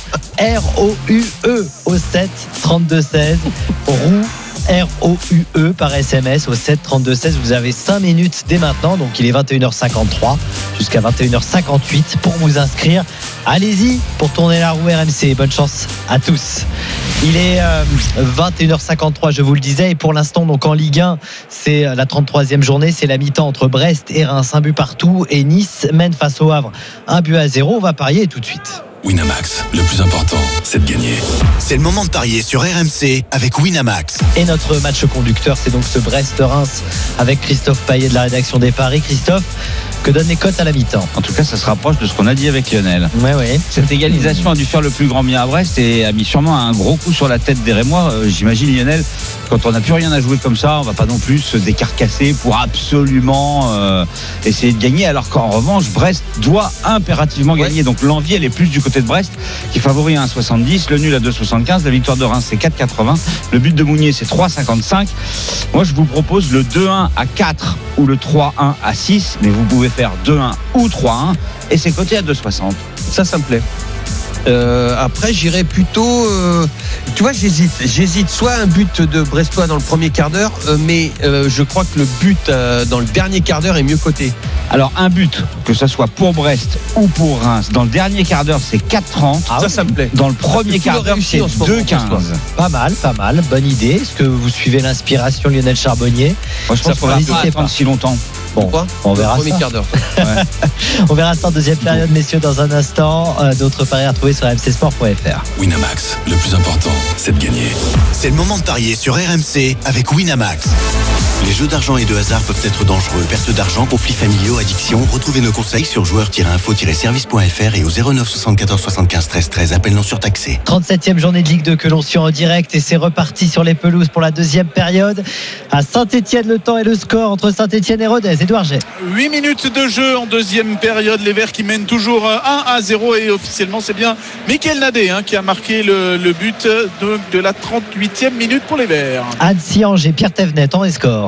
ROUE au 7 32 16 roue ROUE par SMS au 7 32 16. Vous avez 5 minutes dès maintenant, donc il est 21h53 jusqu'à 21h58 pour vous inscrire. Allez-y pour tourner la roue RMC. Bonne chance à tous. Il est 21h53, je vous le disais, et pour l'instant, donc en Ligue 1, c'est la 33e journée, c'est la mi-temps entre Brest et Reims, 1 but partout, et Nice mène face au Havre 1-0. On va parier tout de suite. Winamax, le plus important, c'est de gagner. C'est le moment de parier sur RMC avec Winamax. Et notre match conducteur, c'est donc ce Brest-Reims avec Christophe Payet de la rédaction des paris. Christophe, que donnent les cotes à la mi-temps? En tout cas, ça se rapproche de ce qu'on a dit avec Lionel. Ouais. Cette égalisation a dû faire le plus grand bien à Brest et a mis sûrement un gros coup sur la tête des Rémois. J'imagine, Lionel, quand on n'a plus rien à jouer comme ça, on va pas non plus se décarcasser pour absolument essayer de gagner, alors qu'en revanche, Brest doit impérativement gagner. Donc l'envie, elle est plus du côté de Brest, qui est favori à 1,70, le nul à 2,75, la victoire de Reims c'est 4,80, le but de Mounier c'est 3,55. Moi je vous propose le 2-1 à 4 ou le 3-1 à 6, mais vous pouvez faire 2-1 ou 3-1 et c'est coté à 2,60. Ça me plaît. Après j'irais plutôt tu vois, j'hésite soit un but de Brestois dans le premier quart d'heure, mais je crois que le but dans le dernier quart d'heure est mieux coté. Alors un but, que ce soit pour Brest ou pour Reims, dans le dernier quart d'heure c'est 4,30. Ça me plaît. Dans le premier quart d'heure c'est 2,15. Pas mal, bonne idée. Est-ce que vous suivez l'inspiration Lionel Charbonnier? Moi je pense qu'on va pas attendre si longtemps. Bon, on verra ça. Quart d'heure. On verra ça en deuxième période, messieurs, dans un instant. D'autres paris à retrouver sur rmcsport.fr. Winamax, le plus important, c'est de gagner. C'est le moment de parier sur RMC avec Winamax. Les jeux d'argent et de hasard peuvent être dangereux. Perte d'argent, conflits familiaux, addiction. Retrouvez nos conseils sur joueurs-info-service.fr et au 09 74 75 13 13. Appel non surtaxé. 37e journée de Ligue 2 que l'on suit en direct et c'est reparti sur les pelouses pour la deuxième période. À Saint-Etienne, le temps et le score entre Saint-Etienne et Rodez. Édouard G. 8 minutes de jeu en deuxième période. Les Verts qui mènent toujours 1-0 et officiellement c'est bien Mickaël Nadé qui a marqué le but de la 38e minute pour les Verts. Annecy-Angers, Pierre Thévenet, temps et score.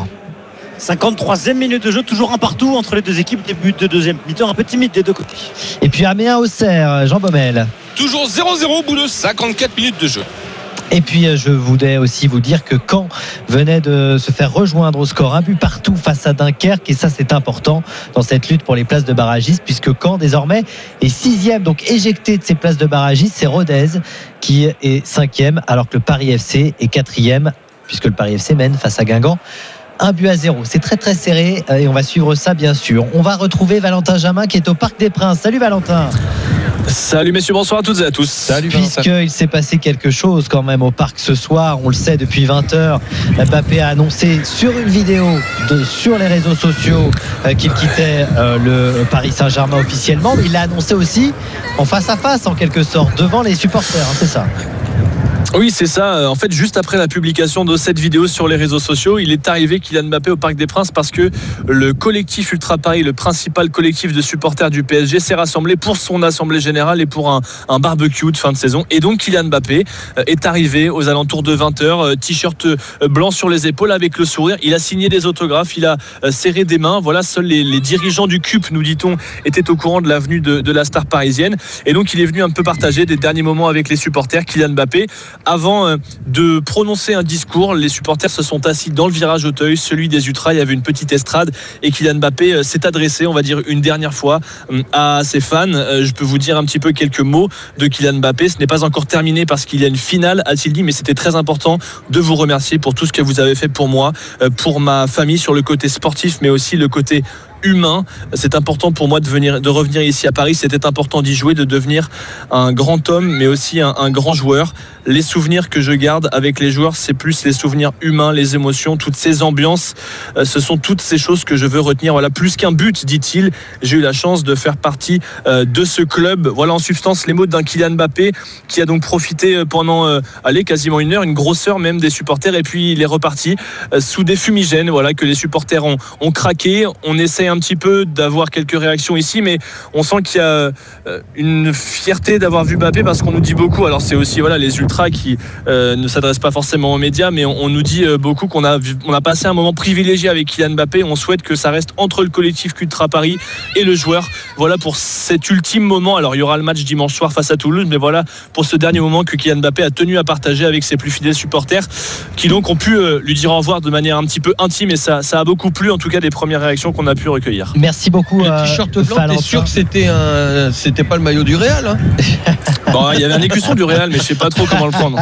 53e minute de jeu, toujours un partout entre les deux équipes. Début de deuxième mi-temps un peu timide des deux côtés. Et puis Amiens-Auxerre, Jean Baumel. Toujours 0-0 au bout de 54 minutes de jeu. Et puis je voulais aussi vous dire que Caen venait de se faire rejoindre au score, un but partout face à Dunkerque, et ça c'est important dans cette lutte pour les places de barragistes, puisque Caen désormais est 6e, donc éjecté de ses places de barragistes. C'est Rodez qui est 5e, alors que le Paris FC est 4e, puisque le Paris FC mène face à Guingamp 1-0. C'est très très serré et on va suivre ça bien sûr. On va retrouver Valentin Jamin qui est au Parc des Princes. Salut Valentin. Salut messieurs, bonsoir à toutes et à tous. Salut. Puisqu'il s'est passé quelque chose quand même au Parc ce soir, on le sait depuis 20h. Mbappé a annoncé sur une vidéo sur les réseaux sociaux qu'il quittait le Paris Saint-Germain officiellement, mais il l'a annoncé aussi en face à face en quelque sorte devant les supporters, c'est ça? Oui, c'est ça. En fait, juste après la publication de cette vidéo sur les réseaux sociaux, il est arrivé Kylian Mbappé au Parc des Princes parce que le collectif Ultra Paris, le principal collectif de supporters du PSG, s'est rassemblé pour son assemblée générale et pour un barbecue de fin de saison. Et donc Kylian Mbappé est arrivé aux alentours de 20h, t-shirt blanc sur les épaules avec le sourire. Il a signé des autographes, il a serré des mains. Voilà, seuls les dirigeants du CUP, nous dit-on, étaient au courant de la venue de la star parisienne. Et donc il est venu un peu partager des derniers moments avec les supporters. Kylian Mbappé, avant de prononcer un discours, les supporters se sont assis dans le virage Auteuil, celui des Ultras. Il y avait une petite estrade et Kylian Mbappé s'est adressé, on va dire une dernière fois, à ses fans. Je peux vous dire un petit peu quelques mots de Kylian Mbappé. Ce n'est pas encore terminé parce qu'il y a une finale, a-t-il dit, mais c'était très important de vous remercier pour tout ce que vous avez fait pour moi, pour ma famille, sur le côté sportif, mais aussi le côté humain. C'est important pour moi de revenir ici à Paris. C'était important d'y jouer, de devenir un grand homme, mais aussi un grand joueur. Les souvenirs que je garde avec les joueurs, c'est plus les souvenirs humains, les émotions, toutes ces ambiances. Ce sont toutes ces choses que je veux retenir. Voilà, plus qu'un but, dit-il. J'ai eu la chance de faire partie de ce club. Voilà en substance les mots d'un Kylian Mbappé qui a donc profité pendant quasiment une heure, une grosse heure même des supporters, et puis il est reparti sous des fumigènes. Voilà, que les supporters ont craqué. On essaie essaye un petit peu d'avoir quelques réactions ici, mais on sent qu'il y a une fierté d'avoir vu Mbappé, parce qu'on nous dit beaucoup, alors c'est aussi les ultras qui ne s'adressent pas forcément aux médias, mais on nous dit beaucoup qu'on a passé un moment privilégié avec Kylian Mbappé. On souhaite que ça reste entre le collectif Ultra Paris et le joueur. Voilà pour cet ultime moment. Alors il y aura le match dimanche soir face à Toulouse, mais voilà pour ce dernier moment que Kylian Mbappé a tenu à partager avec ses plus fidèles supporters, qui donc ont pu lui dire au revoir de manière un petit peu intime, et ça a beaucoup plu, en tout cas des premières réactions qu'on a pu recueillir. Merci beaucoup. Le t-shirt blanc, t'es sûr que c'était pas le maillot du Real, hein? Bon, il y avait un écusson du Real, mais je sais pas trop comment le prendre.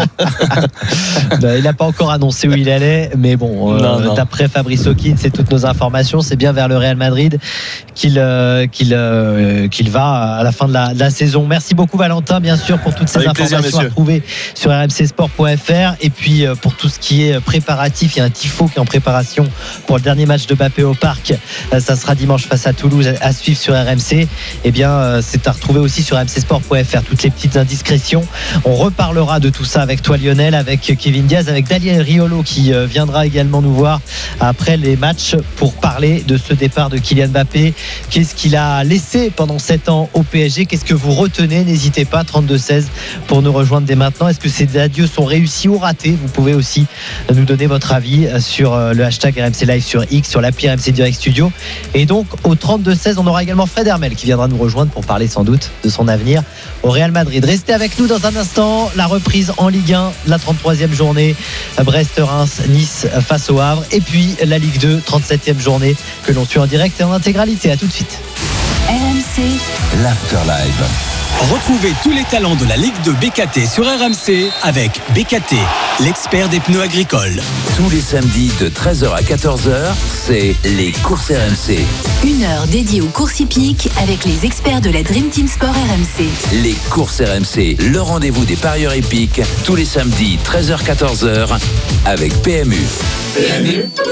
Il n'a pas encore annoncé où il allait, mais bon, d'après Fabrice Hawkins et toutes nos informations, c'est bien vers le Real Madrid qu'il va à la fin de la saison. Merci beaucoup Valentin, bien sûr, pour toutes ces informations à retrouver sur rmcsport.fr. Et puis pour tout ce qui est préparatif, il y a un tifo qui est en préparation pour le dernier match de Mbappé au Parc. Ça sera dimanche face à Toulouse, à suivre sur RMC. Eh bien, c'est à retrouver aussi sur rmcsport.fr, toutes les petites indiscrétions. On reparlera de tout ça avec toi Lionel, avec Kevin Diaz, avec Daniel Riolo qui viendra également nous voir après les matchs pour parler de ce départ de Kylian Mbappé. Qu'est-ce qu'il a laissé pendant 7 ans au PSG? Qu'est-ce que vous retenez? N'hésitez pas, 32-16 pour nous rejoindre dès maintenant. Est-ce que ces adieux sont réussis ou ratés? Vous pouvez aussi nous donner votre avis sur le hashtag RMC Live sur X, sur l'appli RMC Direct Studio. Et donc au 32-16, on aura également Fred Hermel qui viendra nous rejoindre pour parler sans doute de son avenir au Real Madrid. Restez avec nous dans un instant. La reprise en Ligue 1, la 33e journée, Brest-Reims, Nice face au Havre, et puis la Ligue 2, 37e journée que l'on suit en direct et en intégralité. À tout de suite. RMC, l'Afterlive. Retrouvez tous les talents de la Ligue 2 BKT sur RMC avec BKT, l'expert des pneus agricoles. Tous les samedis de 13h à 14h, c'est les courses RMC. Une heure dédiée aux courses hippiques avec les experts de la Dream Team Sport RMC. Les courses RMC, le rendez-vous des parieurs hippiques, tous les samedis 13h-14h avec PMU.